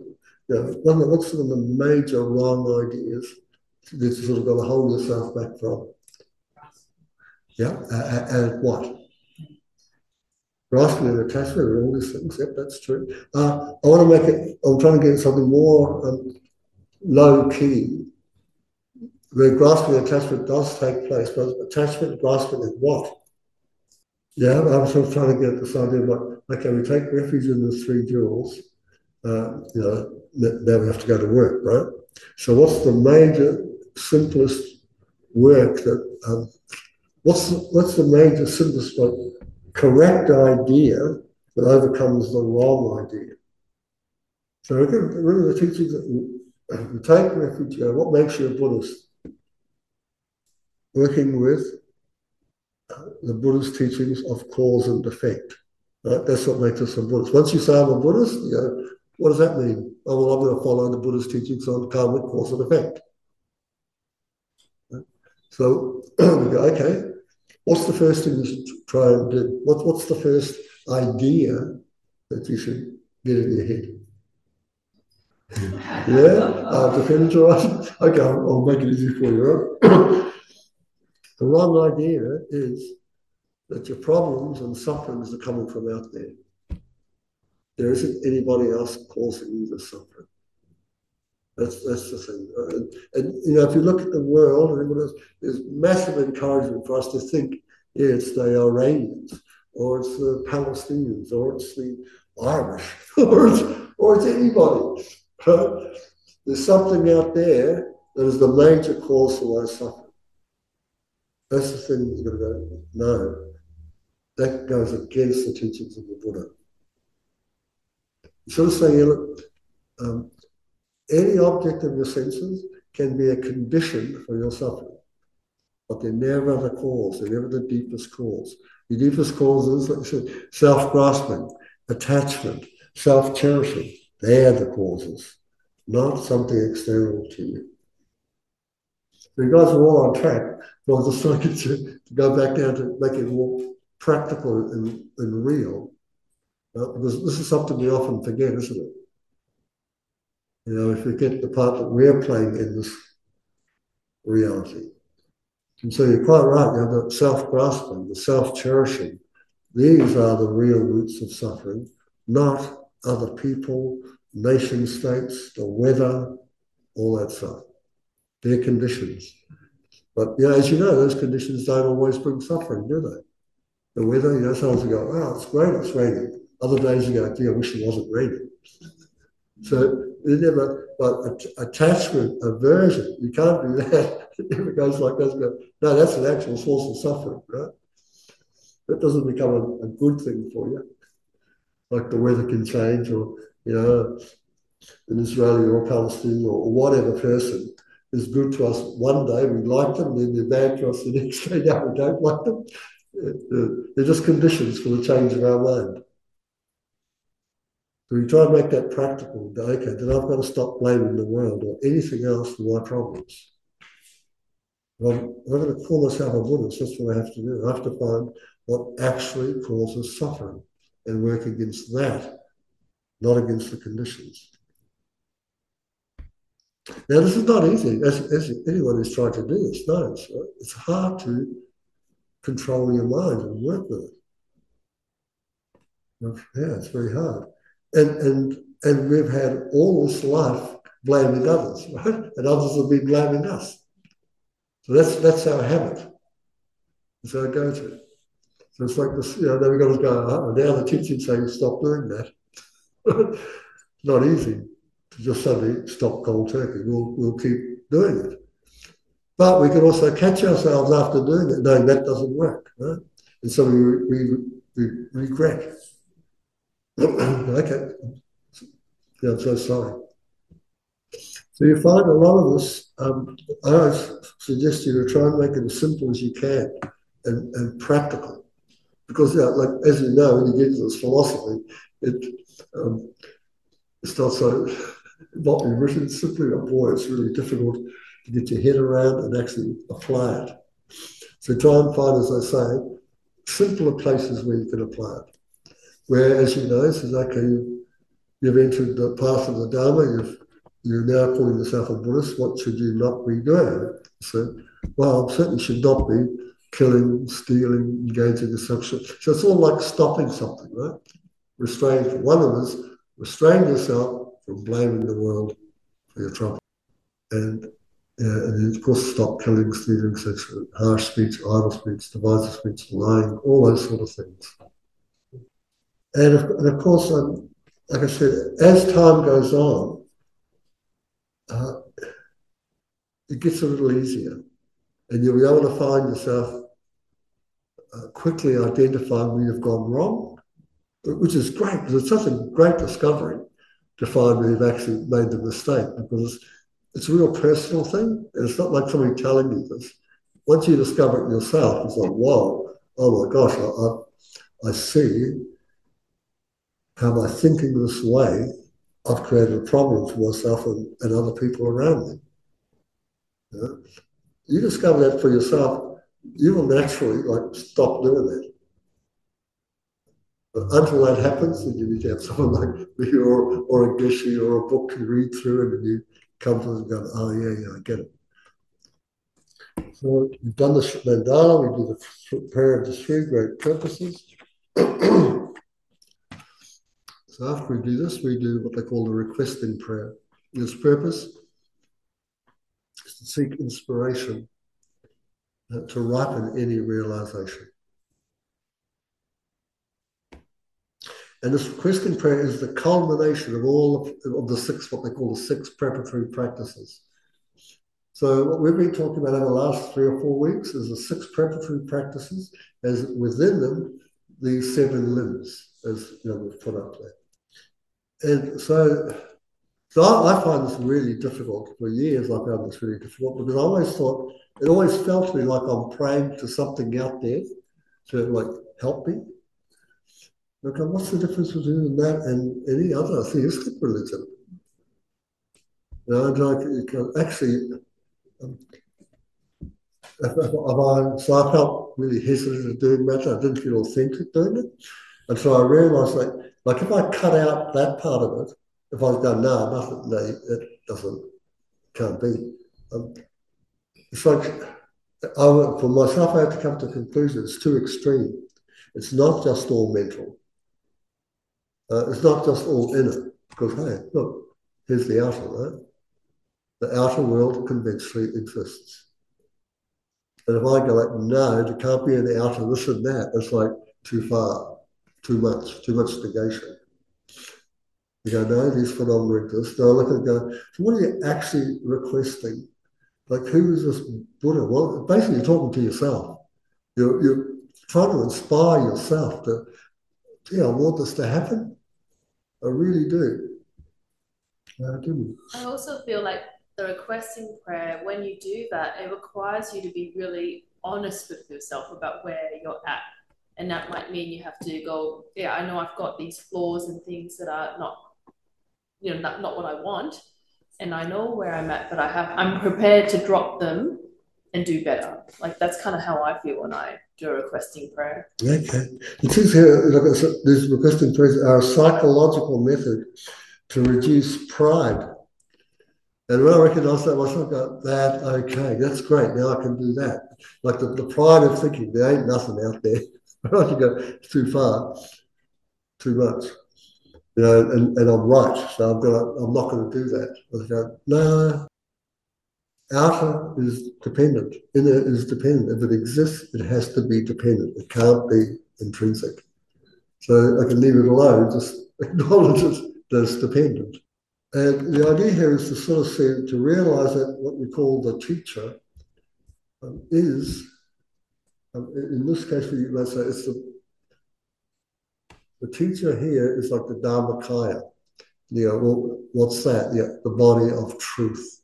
you know, one that looks at the major wrong ideas that you sort of got to hold yourself back from. Yeah, uh, and what? Grasping and attachment and all these things. Yep, that's true. Uh, I want to make it, I'm trying to get something more um, low key, where grasping and attachment does take place, but attachment, grasping, and what? Yeah, I was sort of trying to get this idea of like, okay, we take refuge in the three jewels, uh, you know, now we have to go to work, right? So what's the major, simplest work that, um, what's, the, what's the major, simplest, like, correct idea that overcomes the wrong idea? So again, remember the teachings that we, we take refuge, you know, what makes you a Buddhist? Working with the Buddhist teachings of cause and effect. Right? That's what makes us a Buddhist. Once you say I'm a Buddhist, you know, what does that mean? Oh, well, I'm going to follow the Buddhist teachings on karmic cause and effect. Right? So we go, okay, what's the first thing you should try and do? What, what's the first idea that you should get in your head? Yeah, uh, defend your right. Okay, I'll, I'll make it easy for you. Right? The wrong idea is that your problems and sufferings are coming from out there. There isn't anybody else causing you the suffering. That's that's the thing. And, and you know, if you look at the world, there's massive encouragement for us to think, yeah, it's the Iranians, or it's the Palestinians, or it's the Irish, or it's, or it's anybody. Right? There's something out there that is the major cause for our suffering. That's the thing you've got to go, no. That goes against the teachings of the Buddha. You sort of say, look, um, any object of your senses can be a condition for your suffering, but they're never the cause, they're never the deepest cause. The deepest causes, like you said, self-grasping, attachment, self-cherishing. They're the causes, not something external to you. So you guys are all on track, but I was just trying to, to go back down to make it more practical and, and real, uh, because this is something we often forget, isn't it? You know, we forget the part that we're playing in this reality. And so you're quite right, you know, the self-grasping, the self-cherishing, these are the real roots of suffering, not other people, nation states, the weather, all that stuff. They're conditions. But, you know, as you know, those conditions don't always bring suffering, do they? The weather, you know, sometimes you go, oh, it's great, it's raining. Other days you go, gee, I wish it wasn't raining. So, never, but attachment, aversion, you can't do that. It never goes like that. No, that's an actual source of suffering, right? That doesn't become a, a good thing for you. Like the weather can change, or, you know, an Israeli or Palestinian or whatever person is good to us one day, we like them, then they're bad to us the next day, now we don't like them. They're just conditions for the change of our mind. So we try and make that practical. Okay, then I've got to stop blaming the world or anything else for my problems. I'm, I'm going to call myself a Buddhist. That's what I have to do. I have to find what actually causes suffering and work against that, not against the conditions. Now, this is not easy, as, as anyone who's trying to do this knows. Right? It's hard to control your mind and work with it. Yeah, it's very hard. And, and, and we've had all this life blaming others, right? And others have been blaming us. So that's that's our habit. It's our go-to. So it's like this, you know, then we've got to go, oh, now the teaching's saying stop doing that. It's not easy to just suddenly stop cold turkey. We'll, we'll keep doing it. But we can also catch ourselves after doing it, knowing that doesn't work, right? And so we, we, we regret. Okay. Yeah, I'm so sorry. So you find a lot of this, um, I always suggest you to try and make it as simple as you can and, and practical. Because, yeah, like, as you know, when you get into this philosophy, it, um, it's not so, not be written simply, oh boy, it's really difficult to get your head around and actually apply it. So try and find, as I say, simpler places where you can apply it. Where, as you know, it says, okay, you've entered the path of the Dharma, you've, you're now calling yourself a Buddhist, what should you not be doing? So, well, I certainly should not be killing, stealing, engaging in sexual. So it's all like stopping something, right? Restrain, one of us, restrain yourself from blaming the world for your trouble. And, uh, and of course, stop killing, stealing, sexual, harsh speech, idle speech, divisive speech, lying, all those sort of things. And of, and of course, um, like I said, as time goes on, uh, it gets a little easier. And you'll be able to find yourself uh, quickly identifying where you've gone wrong, which is great because it's such a great discovery to find where you've actually made the mistake, because it's a real personal thing. And it's not like somebody telling you this. Once you discover it yourself, it's like, whoa, oh my gosh, I, I, I see how by thinking this way, I've created a problem for myself and, and other people around me. You know? You discover that for yourself, you will naturally like stop doing that. But until that happens, then you need to have someone like me or, or a geshe or a book you read through it, and you come to it and go, oh yeah, yeah, I get it. So we've done the mandala, we do the prayer of the three great purposes. So after we do this, we do what they call the requesting prayer. Its purpose is to seek inspiration uh, to ripen any realization. And this requesting prayer is the culmination of all of, of the six, what they call the six preparatory practices. So what we've been talking about over the last three or four weeks is the six preparatory practices, as within them, the seven limbs, as you know, we've put up there. And so, so I, I find this really difficult. For years, I found this really difficult because I always thought, it always felt to me like I'm praying to something out there to like help me. Okay, what's the difference between that and any other theistic religion? You know, like, actually, um, if, if I, so I felt really hesitant at doing that. I didn't feel authentic doing it. And so I realized like, like if I cut out that part of it, if I was going, no, nothing, no, it doesn't, can't be. Um, it's like, I, for myself, I had to come to the conclusion it's too extreme. It's not just all mental. Uh, it's not just all inner. Because, hey, look, here's the outer, right? The outer world conventionally exists. And if I go like, no, there can't be an outer this and that, it's like too far, too much, too much negation. You go, no, these phenomena exist. Now I look and go, so what are you actually requesting? Like, who is this Buddha? Well, basically, you're talking to yourself. You're, you're trying to inspire yourself to, yeah, I want this to happen. I really do. I do. I also feel like the requesting prayer, when you do that, it requires you to be really honest with yourself about where you're at. And that might mean you have to go, yeah, I know I've got these flaws and things that are not, you know, not, not what I want. And I know where I'm at, but I have, I'm prepared to drop them and do better. Like that's kind of how I feel when I do a requesting prayer. Okay. It says here, like I said, these requesting prayers are a psychological method to reduce pride. And when I recognize that myself, I go, that, okay, that's great. Now I can do that. Like the, the pride of thinking, there ain't nothing out there. I can go, it's too far, too much. You know, and, and I'm right. So I'm gonna I'm not gonna do that. I go, no, outer is dependent. Inner is dependent. If it exists, it has to be dependent. It can't be intrinsic. So I can leave it alone, just acknowledge it that it's dependent. And the idea here is to sort of see, to realize that what we call the teacher um, is, um, in this case, you might say it's the, the teacher here is like the Dharmakaya. You know, well, what's that? Yeah, the body of truth.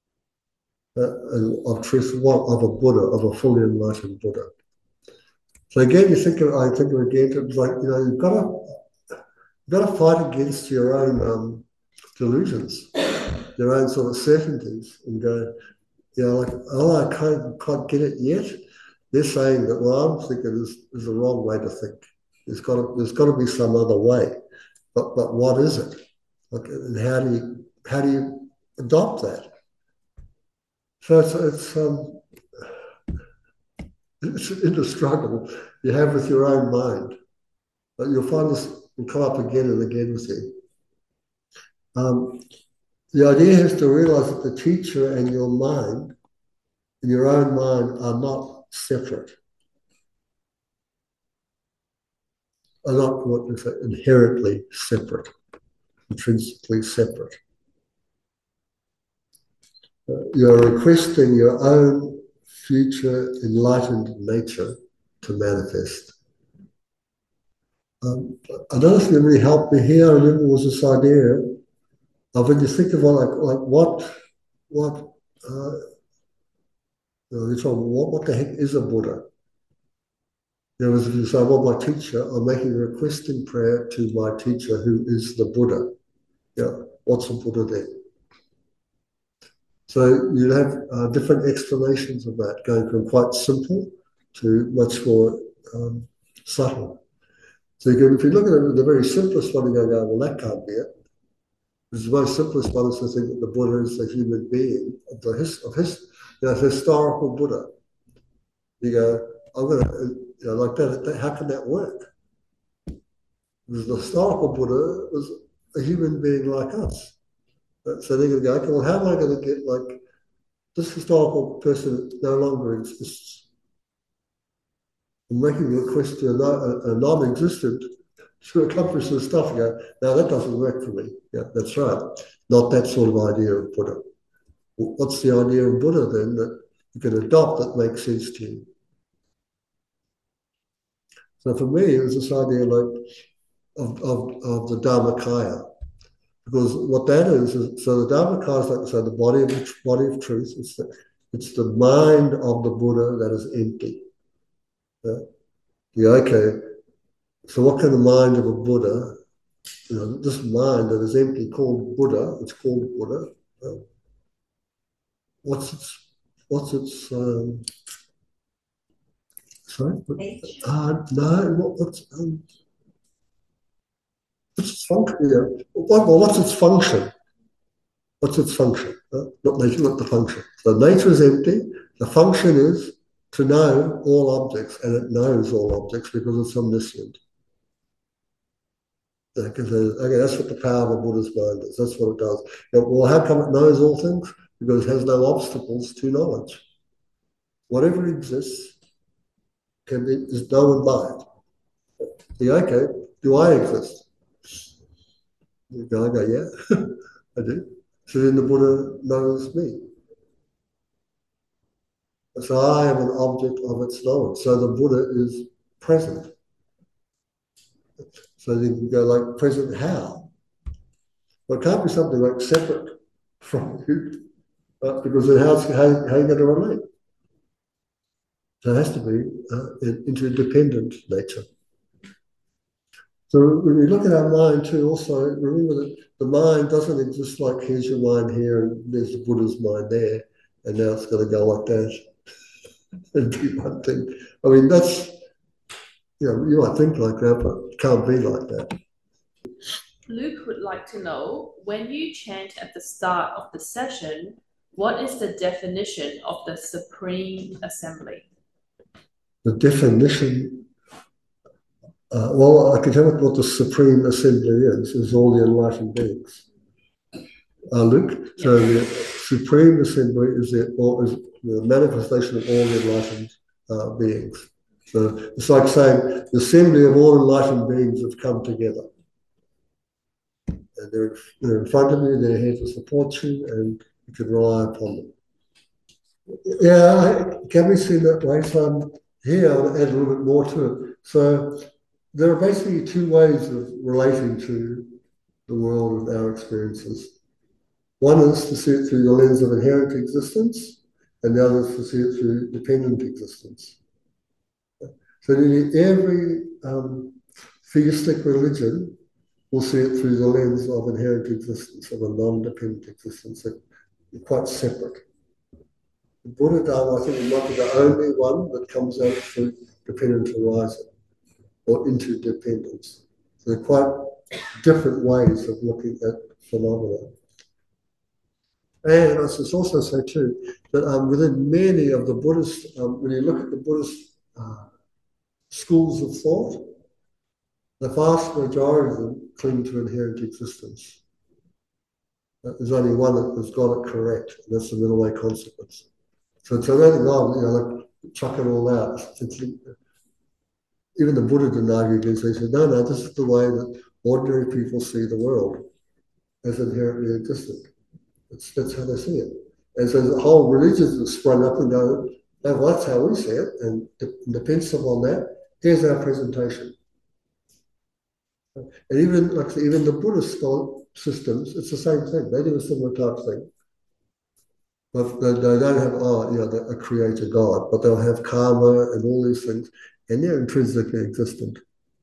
Uh, of truth, what? Of a Buddha, of a fully enlightened Buddha. So again, you think of, I think of again, it's like, you know, you've got to, you've got to fight against your own um, delusions, your own sort of certainties, and go, you know, like, oh, I can't quite get it yet. They're saying that what I'm thinking is, is the wrong way to think. There's got to, there's got to be some other way. But, but what is it? Okay, and how do you how do you adopt that? So it's it's um, it's in the struggle you have with your own mind. But you'll find this will come up again and again with you. Um, the idea is to realize that the teacher and your mind, and your own mind, are not separate. Are not what we say inherently separate, intrinsically separate. Uh, you're requesting your own future enlightened nature to manifest. Um, another thing that really helped me here, I remember, was this idea of when you think about like, like what, what, uh, you know, you what, what the heck is a Buddha? You know, as if you say, well, my teacher, I'm making a request in prayer to my teacher who is the Buddha. Yeah, what's a Buddha then? So you have uh, different explanations of that, going from quite simple to much more um, subtle. So you can, if you look at it, the very simplest one, you go, well, that can't be it. Because the most simplest one is to think that the Buddha is a human being of the his, of his, you know, historical Buddha. You go, I'm going to, you know, like that, that. How can that work? Because the historical Buddha was a human being like us. So they're going to go, okay, well, how am I going to get like this historical person no longer exists? I'm making a request to a, a non-existent to accomplish this stuff. You go, no, that doesn't work for me. Yeah, that's right. Not that sort of idea of Buddha. What's the idea of Buddha then that you can adopt that makes sense to you? So for me, it was this idea like of, of, of the Dharmakaya. Because what that is, is so the Dharmakaya is like so the body of body of truth. It's the, it's the mind of the Buddha that is empty. Yeah? Yeah, okay. So what kind of mind of a Buddha? You know, this mind that is empty, called Buddha. It's called Buddha. Uh, what's its what's its um, sorry? Uh, no. What, what's um, what's its function? Yeah. What, well, what's its function? What's its function? Uh, not nature, not the function. So nature is empty. The function is to know all objects, and it knows all objects because it's omniscient. Okay, so, okay, that's what the power of a Buddha's mind is. That's what it does. Now, well, how come it knows all things? Because it has no obstacles to knowledge. Whatever exists can be is known by it. Yeah, okay, do I exist? You go, I go, yeah, I do. So then the Buddha knows me. So I am an object of its knowledge. So the Buddha is present. So then you go like, present how? Well, it can't be something like separate from you, uh, because then how's, how, how are you going to relate? So it has to be uh, an interdependent nature. So when we look at our mind too, also remember that the mind doesn't exist like here's your mind here and there's the Buddha's mind there, and now it's going to go like that and be one thing. I mean, that's, you know, you might think like that, but it can't be like that. Luke would like to know, when you chant at the start of the session, what is the definition of the Supreme Assembly? The definition, uh, well, I can tell you what the Supreme Assembly is, is all the enlightened beings. Uh, Luke, yes. So the Supreme Assembly is the, or is the manifestation of all the enlightened uh, beings. So it's like saying the assembly of all enlightened beings have come together. And they're, they're in front of you, they're here to support you, and you can rely upon them. Yeah, can we see that way? So um, here I'll add a little bit more to it. So there are basically two ways of relating to the world and our experiences. One is to see it through the lens of inherent existence, and the other is to see it through dependent existence. So nearly every um, theistic religion will see it through the lens of inherent existence, of a non-dependent existence, that are quite separate. The Buddha Dharma, I think, might be the only one that comes out through dependent arising or interdependence. So they're quite different ways of looking at phenomena. And I should also say too that um, within many of the Buddhist, um, when you look at the Buddhist uh, schools of thought, the vast majority of them cling to inherent existence. Uh, There's only one that has got it correct, and that's the middle way consequence. So it's anything on, you know, like chuck it all out. It's, it's, even the Buddha didn't argue against it. He said, no, no, this is the way that ordinary people see the world as inherently existent. It's, that's how they see it. And so the whole religions have sprung up and go, no, well, that's how we see it, and depends upon that. Here's our presentation. And even like even the Buddhist systems, it's the same thing. They do a similar type thing. But they, they don't have, oh, you know, a creator God, but they'll have karma and all these things, and they're intrinsically existent.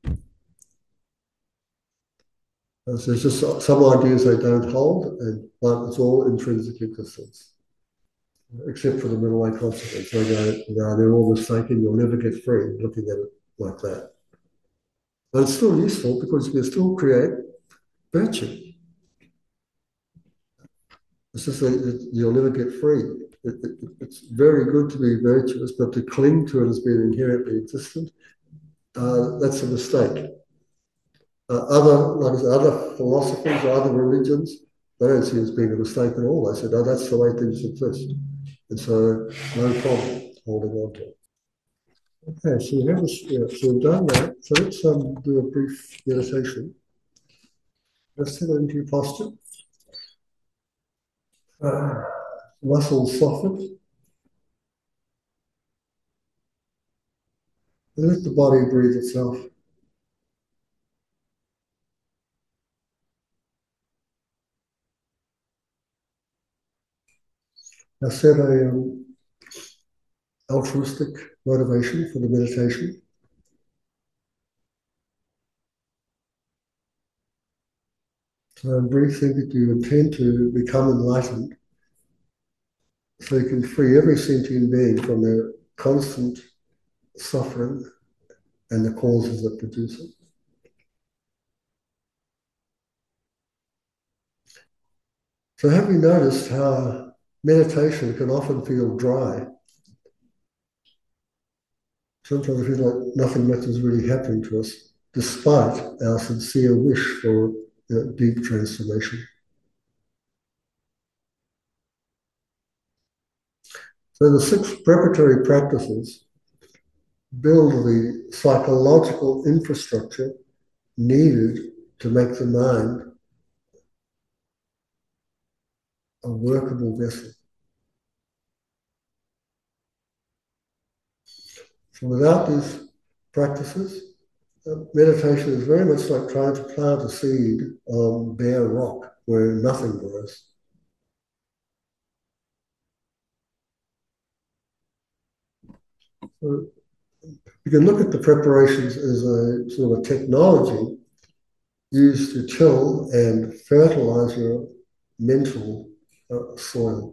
So there's just some ideas they don't hold, and but it's all intrinsic existence, except for the middle way consequence. They go, you know, they're all mistaken. You'll never get free looking at it like that. But it's still useful because you can still create virtue. It's just that you'll never get free. It, it, it's very good to be virtuous, but to cling to it as being inherently existent, uh, that's a mistake. Uh, other, like I said, other philosophies or other religions, they don't see it as being a mistake at all. They said, oh, that's the way things exist. And so, no problem holding on to it. Okay, so, we have a, yeah, so we've done that. So let's um, do a brief meditation. Let's settle into your posture. Uh, muscles soften. And let the body breathe itself. I set a um, altruistic motivation for the meditation. So in brief, think that you intend to become enlightened so you can free every sentient being from their constant suffering and the causes that produce it. So have you noticed how meditation can often feel dry? Sometimes we feel like nothing much is really happening to us, despite our sincere wish for you know, deep transformation. So the six preparatory practices build the psychological infrastructure needed to make the mind a workable vessel. So without these practices, uh, meditation is very much like trying to plant a seed on bare rock where nothing grows. So you can look at the preparations as a sort of a technology used to till and fertilize your mental uh, soil.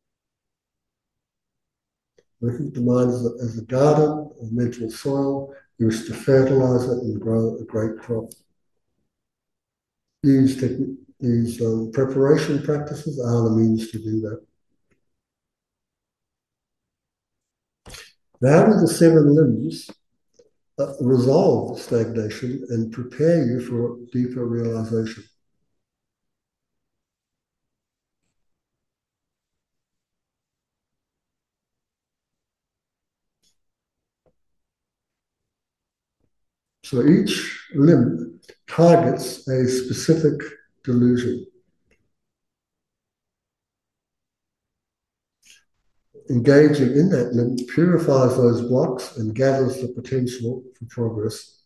Look at the mind as a, as a garden of mental soil. You wish to fertilize it and grow a great crop. These, these um, preparation practices are the means to do that. Now, how do the seven limbs uh, resolve stagnation and prepare you for deeper realization? So each limb targets a specific delusion. Engaging in that limb purifies those blocks and gathers the potential for progress.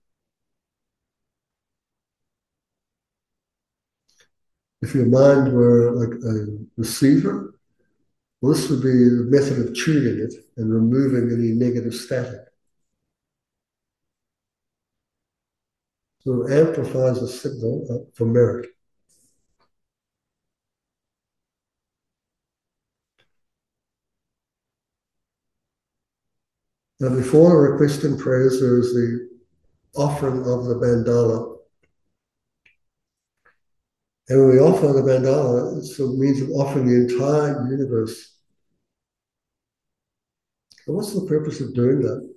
If your mind were like a receiver, well, this would be the method of tuning it and removing any negative static. So it amplifies the signal for merit. Now, before the request and prayers, there is the offering of the mandala. And when we offer the mandala, it's a means of offering the entire universe. And what's the purpose of doing that?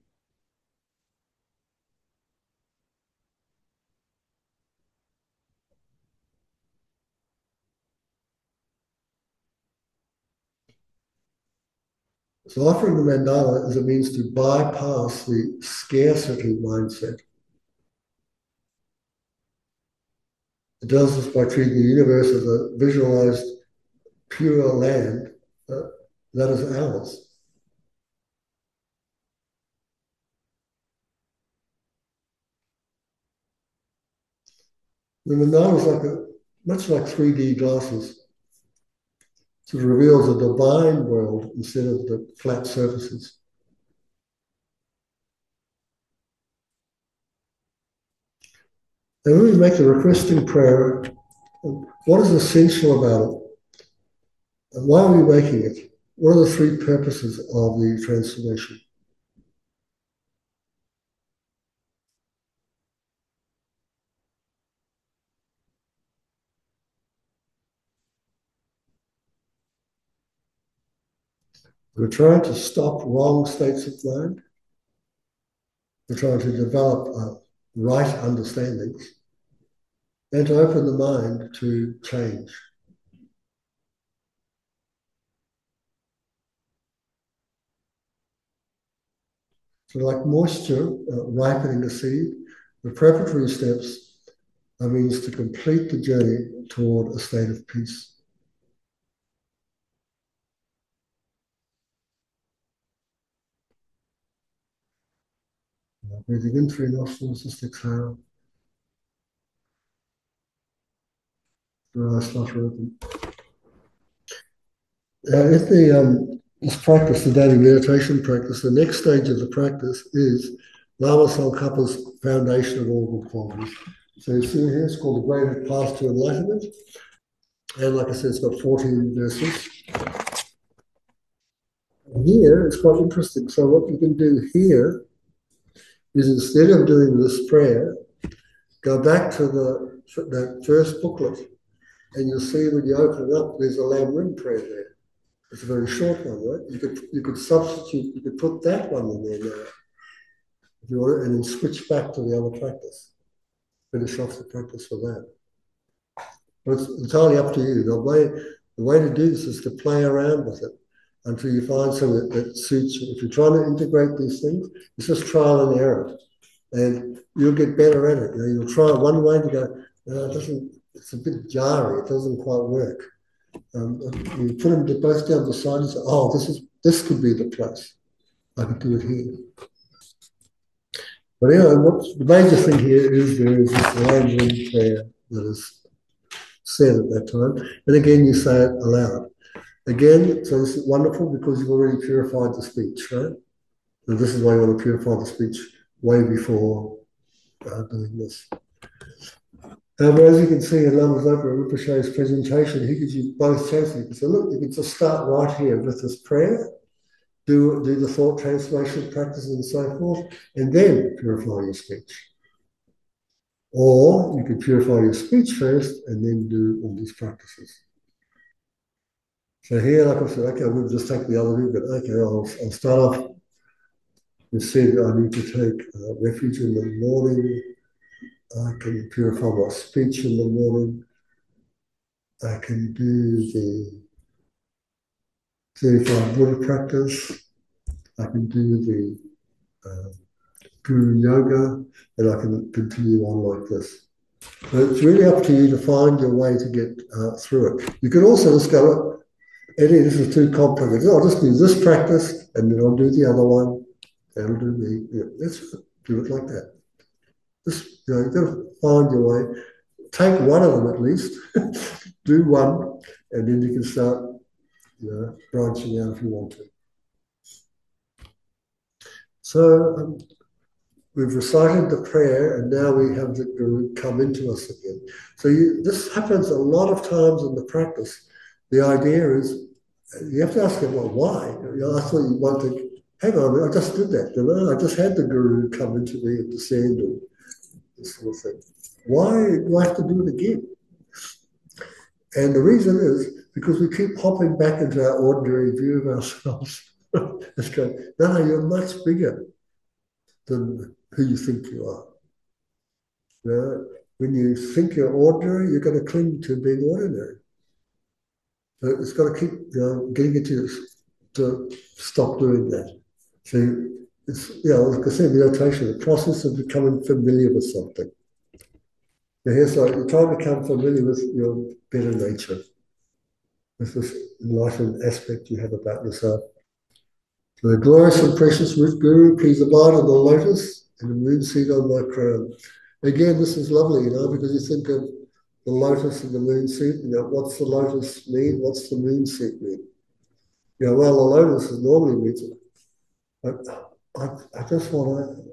So offering the mandala is a means to bypass the scarcity mindset. It does this by treating the universe as a visualized, pure land uh, that is ours. The mandala is like a, much like three D glasses. So it reveals a divine world instead of the flat surfaces. And when we make the requesting prayer, what is essential about it? And why are we making it? What are the three purposes of the transformation? We're trying to stop wrong states of mind. We're trying to develop uh, right understandings and to open the mind to change. So like moisture uh, ripening a seed, the preparatory steps are means to complete the journey toward a state of peace. Now, breathing in through your nostrils, just exhale. Your eyes flutter open. Uh, if the um, this practice, the daily meditation practice, the next stage of the practice is Lama Tsongkhapa's foundation of all good qualities. So you see here, it's called the Graded Path to Enlightenment. And like I said, it's got fourteen verses. And here, it's quite interesting. So what you can do here is instead of doing this prayer, go back to the, the first booklet, and you'll see when you open it up, there's a Lam Rim prayer there. It's a very short one, right? You could you could substitute, you could put that one in there now, if you want, and then switch back to the other practice. Finish off the practice for that. But it's entirely up to you. The way the way to do this is to play around with it until you find something that, that suits you. If you're trying to integrate these things, it's just trial and error. And you'll get better at it. You know, you'll try one way to go, no, it doesn't, it's a bit jarry, it doesn't quite work. Um, you put them both down the side and say, oh, this is this could be the place. I could do it here. But anyway, what's the major thing here is there is this Lam Rim prayer that is said at that time. And again, you say it aloud. Again, so this is wonderful because you've already purified the speech, right? And this is why you want to purify the speech way before uh, doing this. However, as you can see in Lama Zopa Rinpoche's presentation, he gives you both chances. You can say, look, you can just start right here with this prayer, do, do the thought transformation practice and so forth, and then purify your speech. Or you could purify your speech first and then do all these practices. So here, like I said, okay, we'll just take the other route, but okay, I'll, I'll start off. You said I need to take uh, refuge in the morning. I can purify my speech in the morning. I can do the thirty-five Buddha practice. I can do the uh, Guru Yoga, and I can continue on like this. But it's really up to you to find your way to get uh, through it. You can also just go, Eddie, this is too complicated. I'll just do this practice, and then I'll do the other one. That'll do me. Yeah, let's do it like that. Just, you know, you've got to find your way. Take one of them at least. Do one, and then you can start, you know, branching out if you want to. So um, we've recited the prayer, and now we have the Guru come into us again. So you, this happens a lot of times in the practice. The idea is you have to ask him, well, why? You know, I thought you wanted, hang on, I just did that, you know? I just had the Guru come into me and descend and this sort of thing. Why do I have to do it again? And the reason is because we keep hopping back into our ordinary view of ourselves. It's going, no, no, you're much bigger than who you think you are. You know, when you think you're ordinary, you're going to cling to being ordinary. So it's got to keep, you know, getting it to, to stop doing that. So it's, you know, like I said, meditation, the process of becoming familiar with something. Now here's like, you try to become familiar with your better nature, with this enlightened aspect you have about yourself. So the glorious and precious root Guru, please abide on the lotus and the moon seed on my crown. Again, this is lovely, you know, because you think of the lotus and the moon seed, you know, what's the lotus mean? What's the moon seed mean? You know, well, the lotus is normally means, I, I, I just want to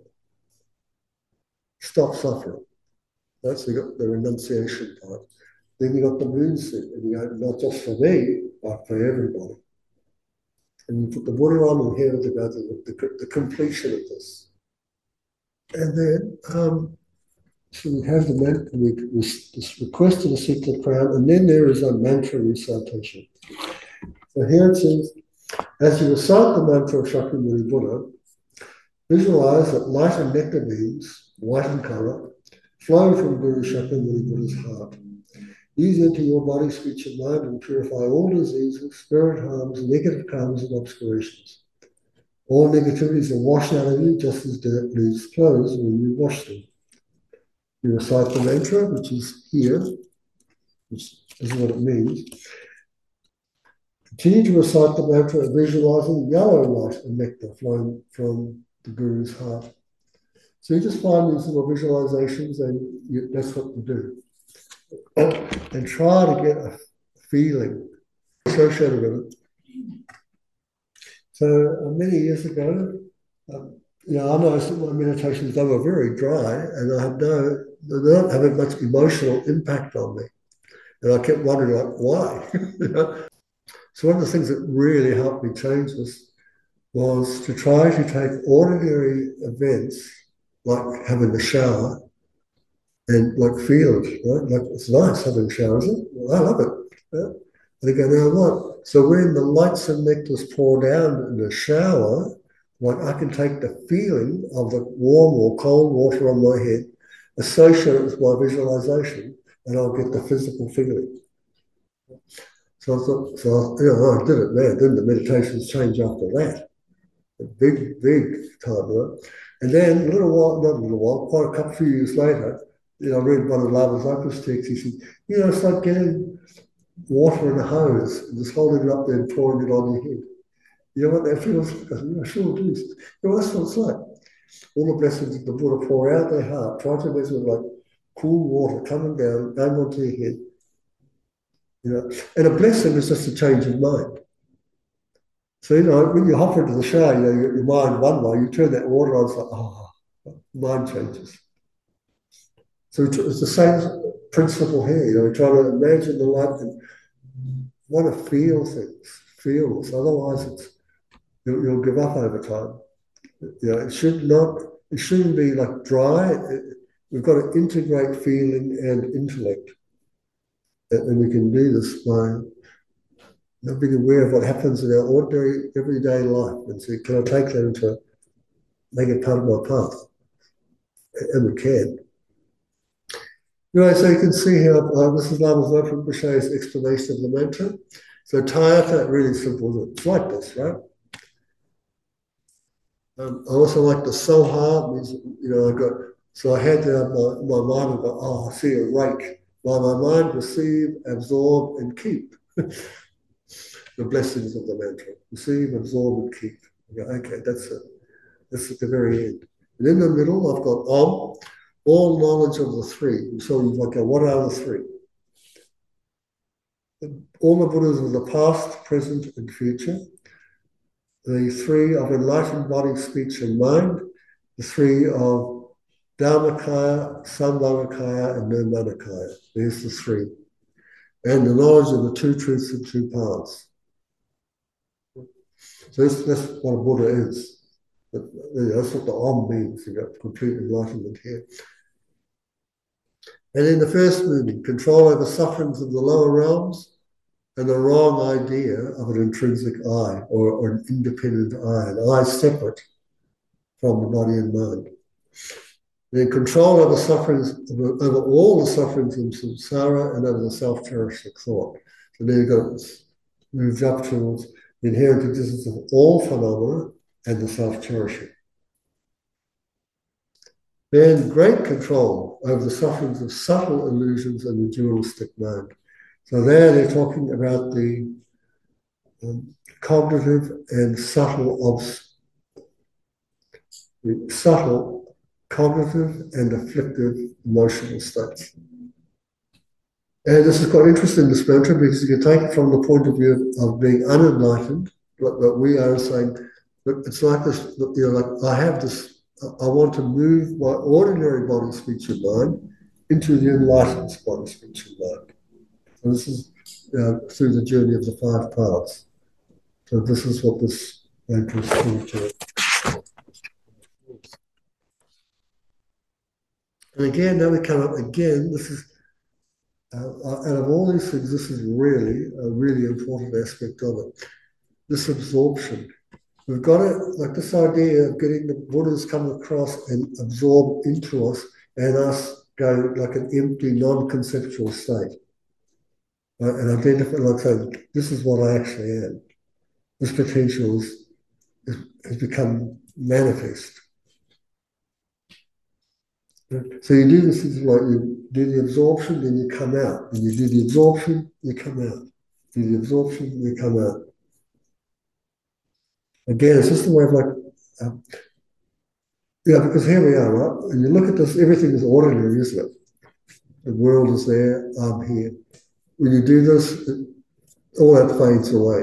stop suffering. That's the, the renunciation part. Then you got the moon seed, and you go, not just for me, but for everybody. And you put the Buddha on and here to go to the, the, the completion of this. And then, um, so we have the mantra, we, we this request to the secret crown, and then there is a mantra recitation. So here it says, as you recite the mantra of Shakyamuni Buddha, visualize that light and nectar beams, white in color, flow from Guru Shakyamuni Buddha's heart. Ease into your body, speech, and mind and purify all diseases, spirit harms, negative karmas, and obscurations. All negativities are washed out of you just as dirt leaves clothes when you wash them. You recite the mantra, which is here, which is what it means. Continue to recite the mantra, visualizing yellow light and nectar flowing from the Guru's heart. So you just find these little visualizations, and you, that's what you do. And, and try to get a feeling associated with it. So uh, many years ago, um, you know, I noticed that my meditations, they were very dry, and I had no, they don't have much emotional impact on me. And I kept wondering, like, why? You know? So one of the things that really helped me change this was to try to take ordinary events, like having a shower, and like feel it, right? Like, it's nice having a shower, isn't it? Well, I love it. Right? And they go, now what? So when the lights and nectars pour down in the shower, like I can take the feeling of the warm or cold water on my head, associate it with my visualization, and I'll get the physical feeling. So I thought, so you know, I did it there. Then the meditations changed after that. A big, big time, right? And then a little while, not a little while, quite a couple of years later, you know, I read one of Lama's Opus texts. He said, you know, it's like getting water in a hose and just holding it up there and pouring it on your head. You know what that feels like? I said, yeah, sure it is. You know, that's what it's like. All the blessings that the Buddha pour out their heart. Try to imagine like cool water coming down, going onto your head. You know, and a blessing is just a change of mind. So, you know, when you hop into the shower, you know, your mind one way, you turn that water on, it's like, oh, mind changes. So it's the same principle here. You know, we try to imagine the light and want to feel things, feel this. Otherwise, it's you'll, you'll give up over time. You know, it should not. It shouldn't be like dry. It, we've got to integrate feeling and intellect, and, and we can do this by you know, being aware of what happens in our ordinary everyday life, and say, can I take that into make it part of my path? And we can. Anyway, so you can see here, uh, this is Lama Zopa Rinpoche's explanation of the mantra. So Tayaka, really simple, it's like this, right? Um, I also like the Soha, means, you know, I got, so I had to have my, my mind, I go, oh, I see a rake. By my mind, receive, absorb, and keep the blessings of the mantra. Receive, absorb, and keep. I go, okay, that's it. That's at the very end. And in the middle, I've got Om, all knowledge of the three. So you've like, what are the three? All the Buddhas of the past, present, and future. The three of enlightened body, speech, and mind. The three of Dharmakaya, Sambhavakaya, and Nirmanakaya. There's the three. And the knowledge of the two truths and two paths. So that's, that's what a Buddha is. But, you know, that's what the Om means. You got complete enlightenment here. And in the first movement, control over sufferings of the lower realms and the wrong idea of an intrinsic I or, or an independent I, an I separate from the body and mind. Then control over sufferings, over, over all the sufferings of samsara and over the self-cherishing thought. So then you've got moved up towards the inherent existence of all phenomena and the self-cherishing. Then great control over the sufferings of subtle illusions and the dualistic mind. So there they're talking about the um, cognitive and subtle obs- the subtle cognitive and afflictive emotional states. And this is quite interesting, this mantra, because you can take it from the point of view of being unenlightened, that we are saying, look, it's like this, you know, like I have this, I want to move my ordinary body, speech, and mind into the enlightened body, speech, and mind. And this is uh, through the journey of the five paths. So this is what this mantra is called to. And again, now we come up again, this is, uh, out of all these things, this is really a really important aspect of it. This absorption. We've got it, like this idea of getting the Buddhas come across and absorb into us and us go like an empty, non-conceptual state. Uh, and identify, like saying, this is what I actually am. This potential is, is, has become manifest. So you do this, like you do the absorption, then you come out. When you do the absorption, you come out. Do the absorption, you come out. Again, it's just a way of like, um, yeah, because here we are, right? And you look at this, everything is ordinary, isn't it? The world is there, I'm here. When you do this, it, all that fades away.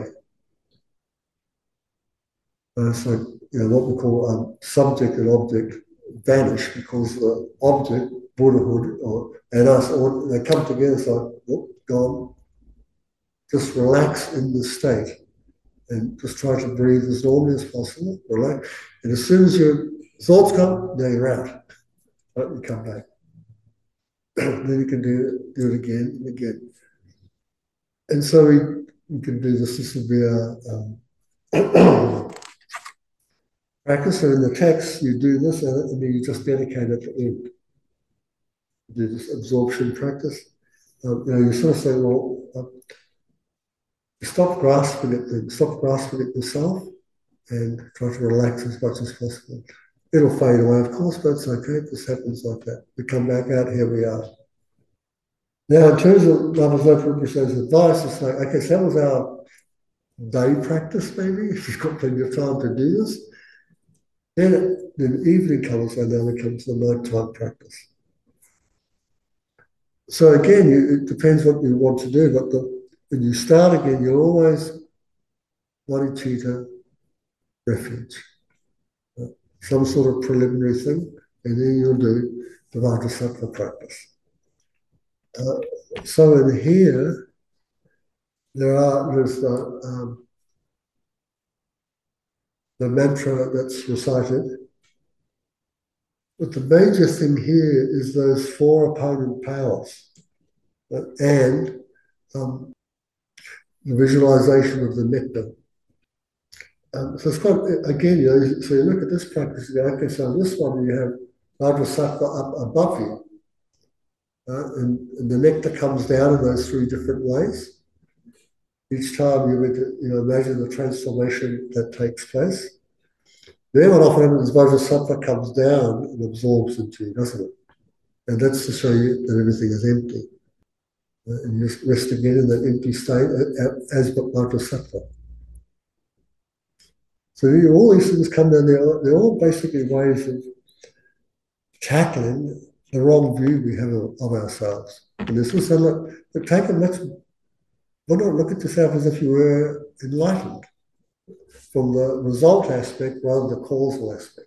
Uh, so, you know, what we call um, subject and object vanish because the object, Buddhahood, or, and us, or, they come together, it's like, whoop, gone. Just relax in the state and just try to breathe as normally as possible, relax. And as soon as your thoughts come, now you're out. Right? You come back. Then you can do it, do it again and again. And so we, we can do this. This will be a um, practice. So in the text, you do this and then you just dedicate it to end. You do this absorption practice. Um, you know, you sort of say, well, uh, stop grasping at the, stop grasping at yourself and try to relax as much as possible. It'll fade away, of course, but it's okay. This happens like that. We come back out, here we are. Now, in terms of Lama Zopa Rinpoche's advice, it's like, okay, so that was our day practice, maybe, if you've got plenty of time to do this. Then, then evening comes, and now we come to the nighttime practice. So again, you, it depends what you want to do, but the, when you start again, you'll always bodhicitta, refuge. Uh, some sort of preliminary thing, and then you'll do the Vajrasattva practice. Uh, so in here, there are there's the, um, the mantra that's recited, but the major thing here is those four opponent powers uh, and um, the visualization of the nectar. Um, so it's quite, again, you know, so you look at this practice, you go, okay, so on this one you have Vajrasattva up above you. Uh, and, and the nectar comes down in those three different ways. Each time you would, you know, imagine the transformation that takes place. Then what often happens is Vajrasattva comes down and absorbs into you, doesn't it? And that's to show you that everything is empty. Uh, and you rest again in that empty state as Vajrasattva. So you, all these things come down there, they're all basically ways of tackling the wrong view we have of, of ourselves. And this is like, take a much, why not look at yourself as if you were enlightened from the result aspect rather than the causal aspect.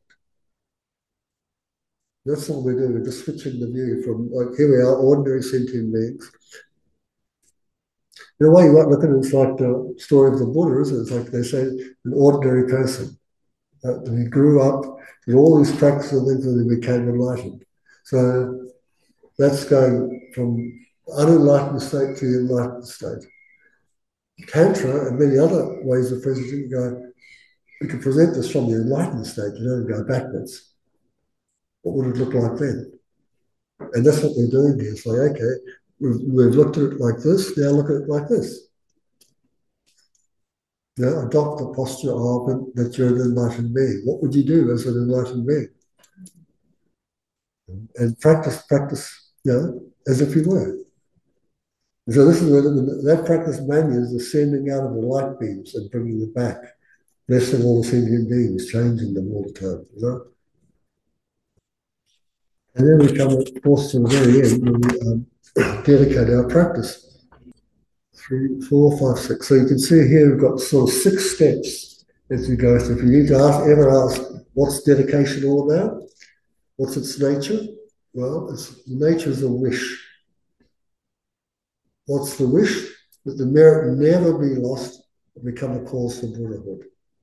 That's all we do, we're just switching the view from, like, here we are, ordinary sentient beings. In a way, you might look at it, it's like the story of the Buddha, isn't it? It's like they say, an ordinary person. Uh, and he grew up, did all these practices and things, and he became enlightened. So That's going from unenlightened state to the enlightened state. Tantra and many other ways of presenting go, we can present this from the enlightened state, you don't go backwards. What would it look like then? And that's what they're doing here. It's like, okay, we've, we've looked at it like this, now look at it like this. Now adopt the posture of it, that you're an enlightened being. What would you do as an enlightened being? And practice, practice, you know, as if you were. So this is that practice mainly is the sending out of the light beams and bringing them back, blessing all the sentient beings, changing them all the time, you know. And then we come, of course, to the very end when we um, dedicate our practice. Three, four, five, six. So you can see here we've got sort of six steps as we go through. If you need to ask, ever ask, what's dedication all about? What's its nature? Well, its nature is a wish. What's the wish? That the merit never be lost and become a cause for Buddhahood.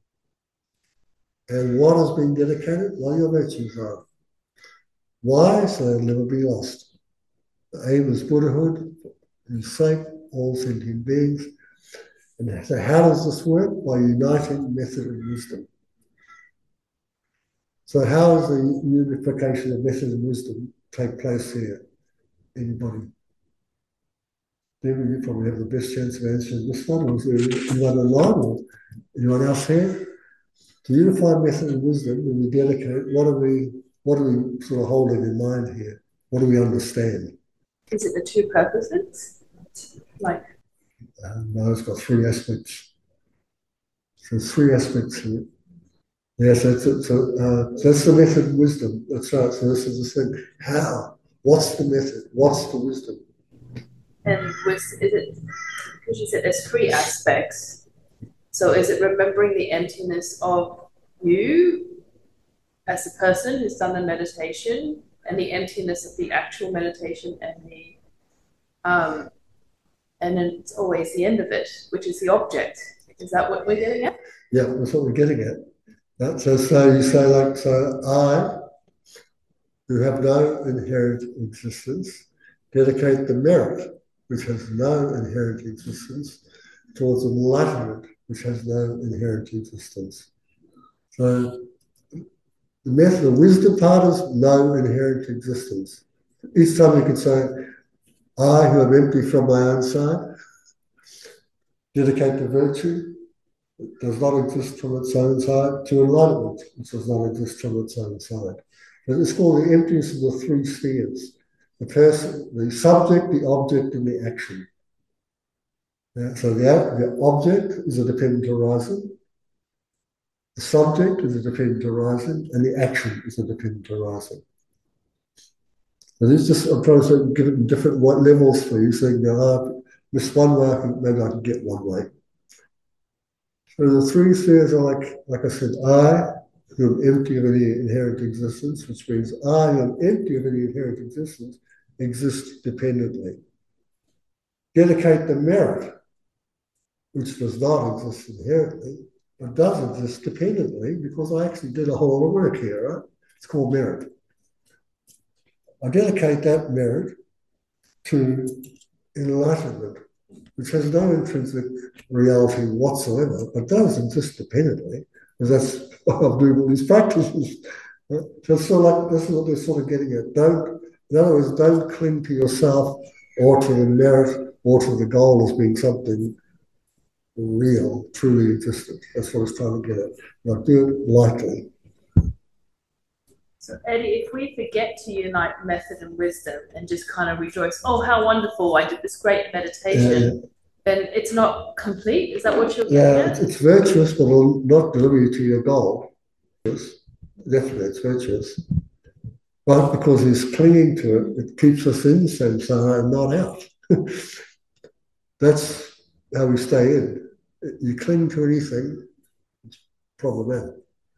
And what has been dedicated? Well, your virtues are. Why? So they'll never be lost. The aim is Buddhahood, whose sake all sentient beings. And so how does this work? By uniting method and wisdom. So how does the unification of method and wisdom take place here? Anybody? David, you probably have the best chance of answering this one. Or is there anyone online or anyone else here? To unify method and wisdom, when we dedicate, what are we, what are we sort of holding in mind here? What do we understand? Is it the two purposes? Like, uh, no, it's got three aspects. So there's three aspects here. Yes, that's it. So uh, that's the method and wisdom. That's right. So this is the thing. How? What's the method? What's the wisdom? And with, is it, because you said there's three aspects. So is it remembering the emptiness of you as a person who's done the meditation, and the emptiness of the actual meditation, and the, um, and then it's always the end of it, which is the object. Is that what we're getting at? Yeah, that's what we're getting at. That, so, so you say like, so I, who have no inherent existence, dedicate the merit, which has no inherent existence, towards enlightenment, which has no inherent existence. So the method of wisdom part is no inherent existence. Each time you can say, I, who am empty from my own side, dedicate the virtue that does not exist from its own side to enlightenment, which does not exist from its own side. And it's called the emptiness of the three spheres. The person, the subject, the object, and the action. Yeah, so the, the object is a dependent arising, the subject is a dependent arising, and the action is a dependent arising. So this is just a process given different levels for you, so you can go, oh, this one way, I can, maybe I can get one way. So the three spheres are like, like I said, I, who am empty of any inherent existence, which means I am empty of any inherent existence, exist dependently. Dedicate the merit, which does not exist inherently, but does exist dependently, because I actually did a whole lot of work here, right? It's called merit. I dedicate that merit to enlightenment, which has no intrinsic reality whatsoever, but does exist dependently, because that's why I'm doing all these practices. Right? So it's sort of like, this is what they're sort of getting at. Don't, in other words, don't cling to yourself or to the merit or to the goal as being something real, truly existent. That's what it's trying to get at. Now do it lightly. So Eddie, if we forget to unite method and wisdom and just kind of rejoice, oh, how wonderful, I did this great meditation, yeah, yeah. then it's not complete? Is that what you're getting yeah, at? It's virtuous, but will not deliver you to your goal. Definitely, it's virtuous. But because he's clinging to it, it keeps us in samsara and not out. That's how we stay in. You cling to anything, it's problematic.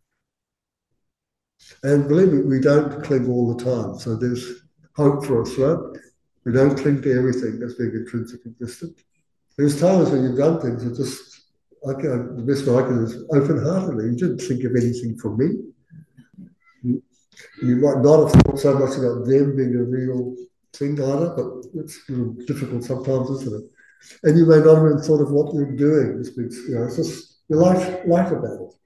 And believe me, we don't cling all the time. So there's hope for us, right? We don't cling to everything as being intrinsic existent. There's times when you've done things that just, I can, the best way I can is open-heartedly. You didn't think of anything from me. You, you might not have thought so much about them being a real thing either, but it's a little difficult sometimes, isn't it? And you may not have even thought of what you're doing. It's, you know, it's just your life, life about it.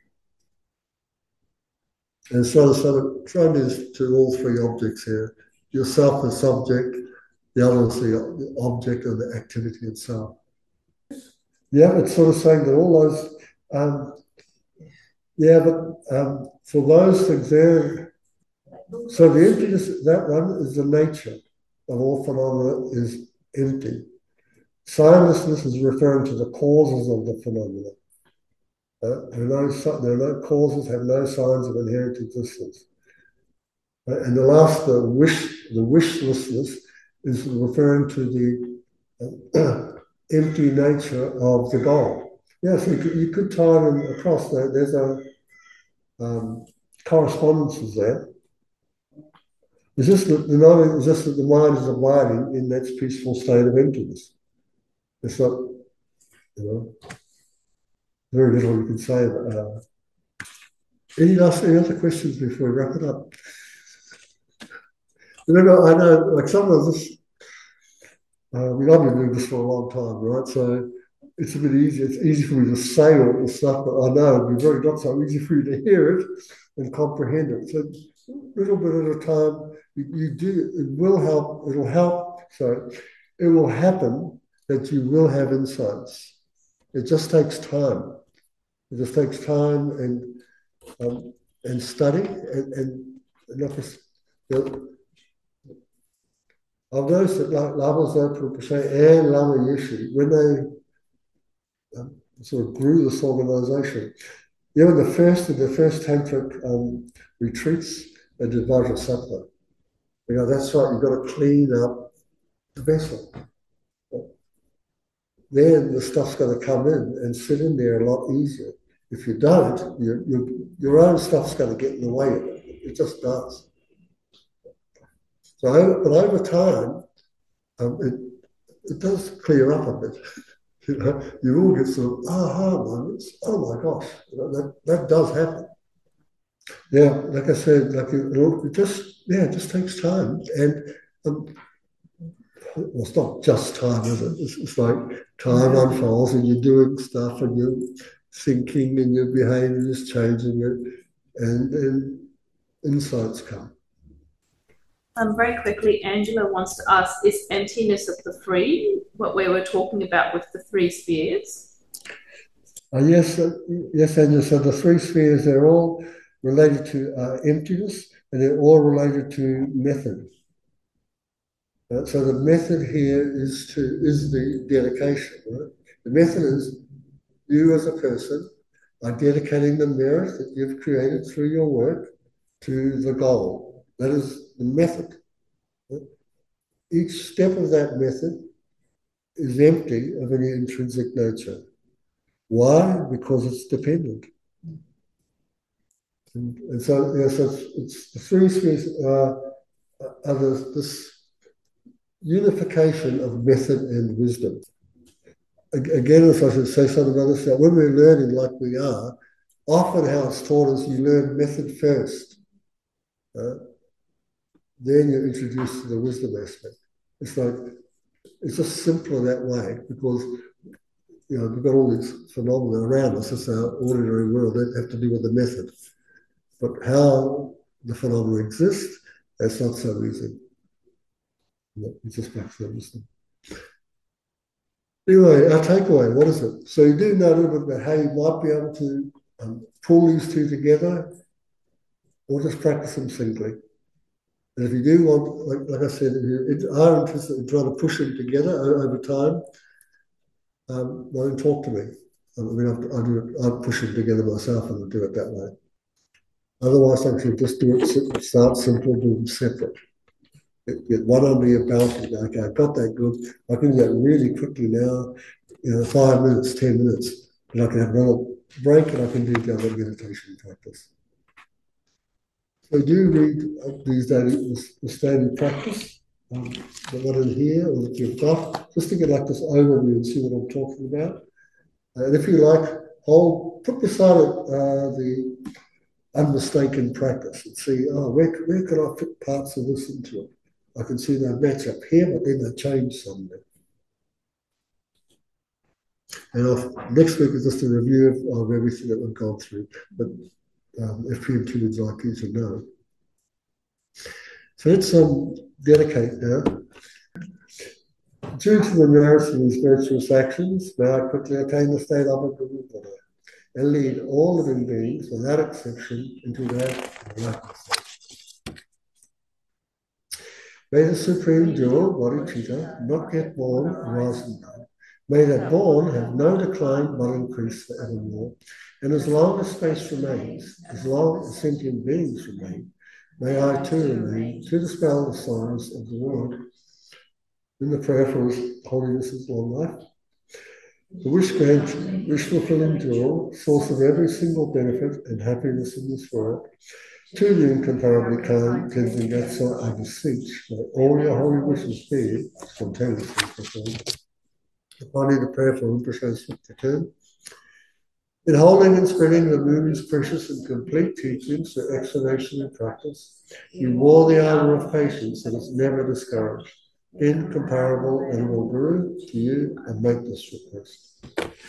And so, so trying is to all three objects here. Yourself as subject, the other is the object of the activity itself. Yeah, it's sort of saying that all those, um, yeah, but um, for those things there, so the emptiness, that one is the nature of all phenomena is empty. Signlessness is referring to the causes of the phenomena. Uh, there, are no, there are no causes, have no signs of inherent existence. Uh, and the last, the wish, the wishlessness is referring to the uh, empty nature of the goal. Yeah, so you could, you could tie them across. There, there's a um, correspondences there. It's just that the knowledge is just that the mind is abiding in that peaceful state of emptiness. It's not, you know, very little you can say about uh, any last any other questions before we wrap it up? Remember, I know, like some of this, uh, I mean, I've been doing this for a long time, right? So it's a bit easy. It's easy for me to say all this stuff, but I know it'd be very not so easy for you to hear it and comprehend it. So a little bit at a time, you, you do, it will help, it'll help. So it will happen that you will have insights. It just takes time. It just takes time and um, and study and, and not just, you know, I've noticed that like Lama Zopa Rinpoche and Lama Yeshe, when they um, sort of grew this organization, you know, the first of the first tantric um, retreats, they did Vajrasattva. You know, that's right, you've got to clean up the vessel. Then the stuff's going to come in and sit in there a lot easier. If you don't, you, you, your own stuff's going to get in the way of it. It just does. So, but over time, um, it, it does clear up a bit. You know, you all get sort of aha moments. Oh my gosh, you know, that, that does happen. Yeah, like I said, like it, it just, yeah, it just takes time. And um, well, it's not just time, is it? It's, it's like time unfolds and you're doing stuff and you're thinking and your behavior is changing it, and, and insights come. Um, very quickly, Angela wants to ask, is emptiness of the three what we were talking about with the three spheres? Uh, yes, uh, yes, Angela. So the three spheres, they're all related to uh, emptiness and they're all related to method. Uh, so the method here is to is the dedication, right? The method is you as a person are dedicating the merit that you've created through your work to the goal. That is the method. Each step of that method is empty of any intrinsic nature. Why? Because it's dependent. And, and so, yeah, so it's, it's the three spheres uh, are the, this unification of method and wisdom. Again, if I should say something about this, that when we're learning like we are, often how it's taught is you learn method first. Uh, then you're introduced to the wisdom aspect. It's like, it's just simpler that way because, you know, we've got all these phenomena around us. It's our ordinary world. They have to do with the method. But how the phenomena exist, that's not so easy. It's just back to the wisdom. Anyway, our takeaway, what is it? So you do know a little bit about how you might be able to um, pull these two together or just practice them singly. And if you do want, like, like I said, if you are interested in trying to push them together over time, um, well, then talk to me. I mean, I, I do it, I push them together myself and I do it that way. Otherwise, I should just do it, start simple, do them separate. Get one under your belt and go, okay, I've got that good. I can do that really quickly now, you know, five minutes, ten minutes. And I can have another break and I can do the other meditation practice. So do read these daily, this daily practice, um, the one in here or that you've got, just to get like this overview and see what I'm talking about. Uh, and if you like, hold, put beside it uh, the unmistaken practice and see, oh, where, where can I fit parts of this into it? I can see they match up here, but then they change somewhere. And I've, next week is just a review of, of everything that we've gone through, but um, if P M two would like you to know. So let's um, dedicate now. Due to the merits of these virtuous actions, may I quickly attain the state of a good Buddha and lead all living beings, without exception, into that enlightened state. May the Supreme Jewel, Bodhicitta, not yet born, arise and die. May that born have no decline but increase forevermore. And as long as space remains, as long as sentient beings remain, may I too remain to dispel the sorrows of the world. In the prayer for His Holiness's long life. The wish grant, wish fulfilling jewel, source of every single benefit and happiness in this world, to the incomparably kind, cleansing Gatsa, I beseech, may all your holy wishes be spontaneously fulfilled. Finally, the prayer for Rinpoche's return. In holding and spreading the moon's precious and complete teachings through explanation and practice, you wore the armor of patience that is never discouraged. Incomparable Venerable Guru, to you, and make this request.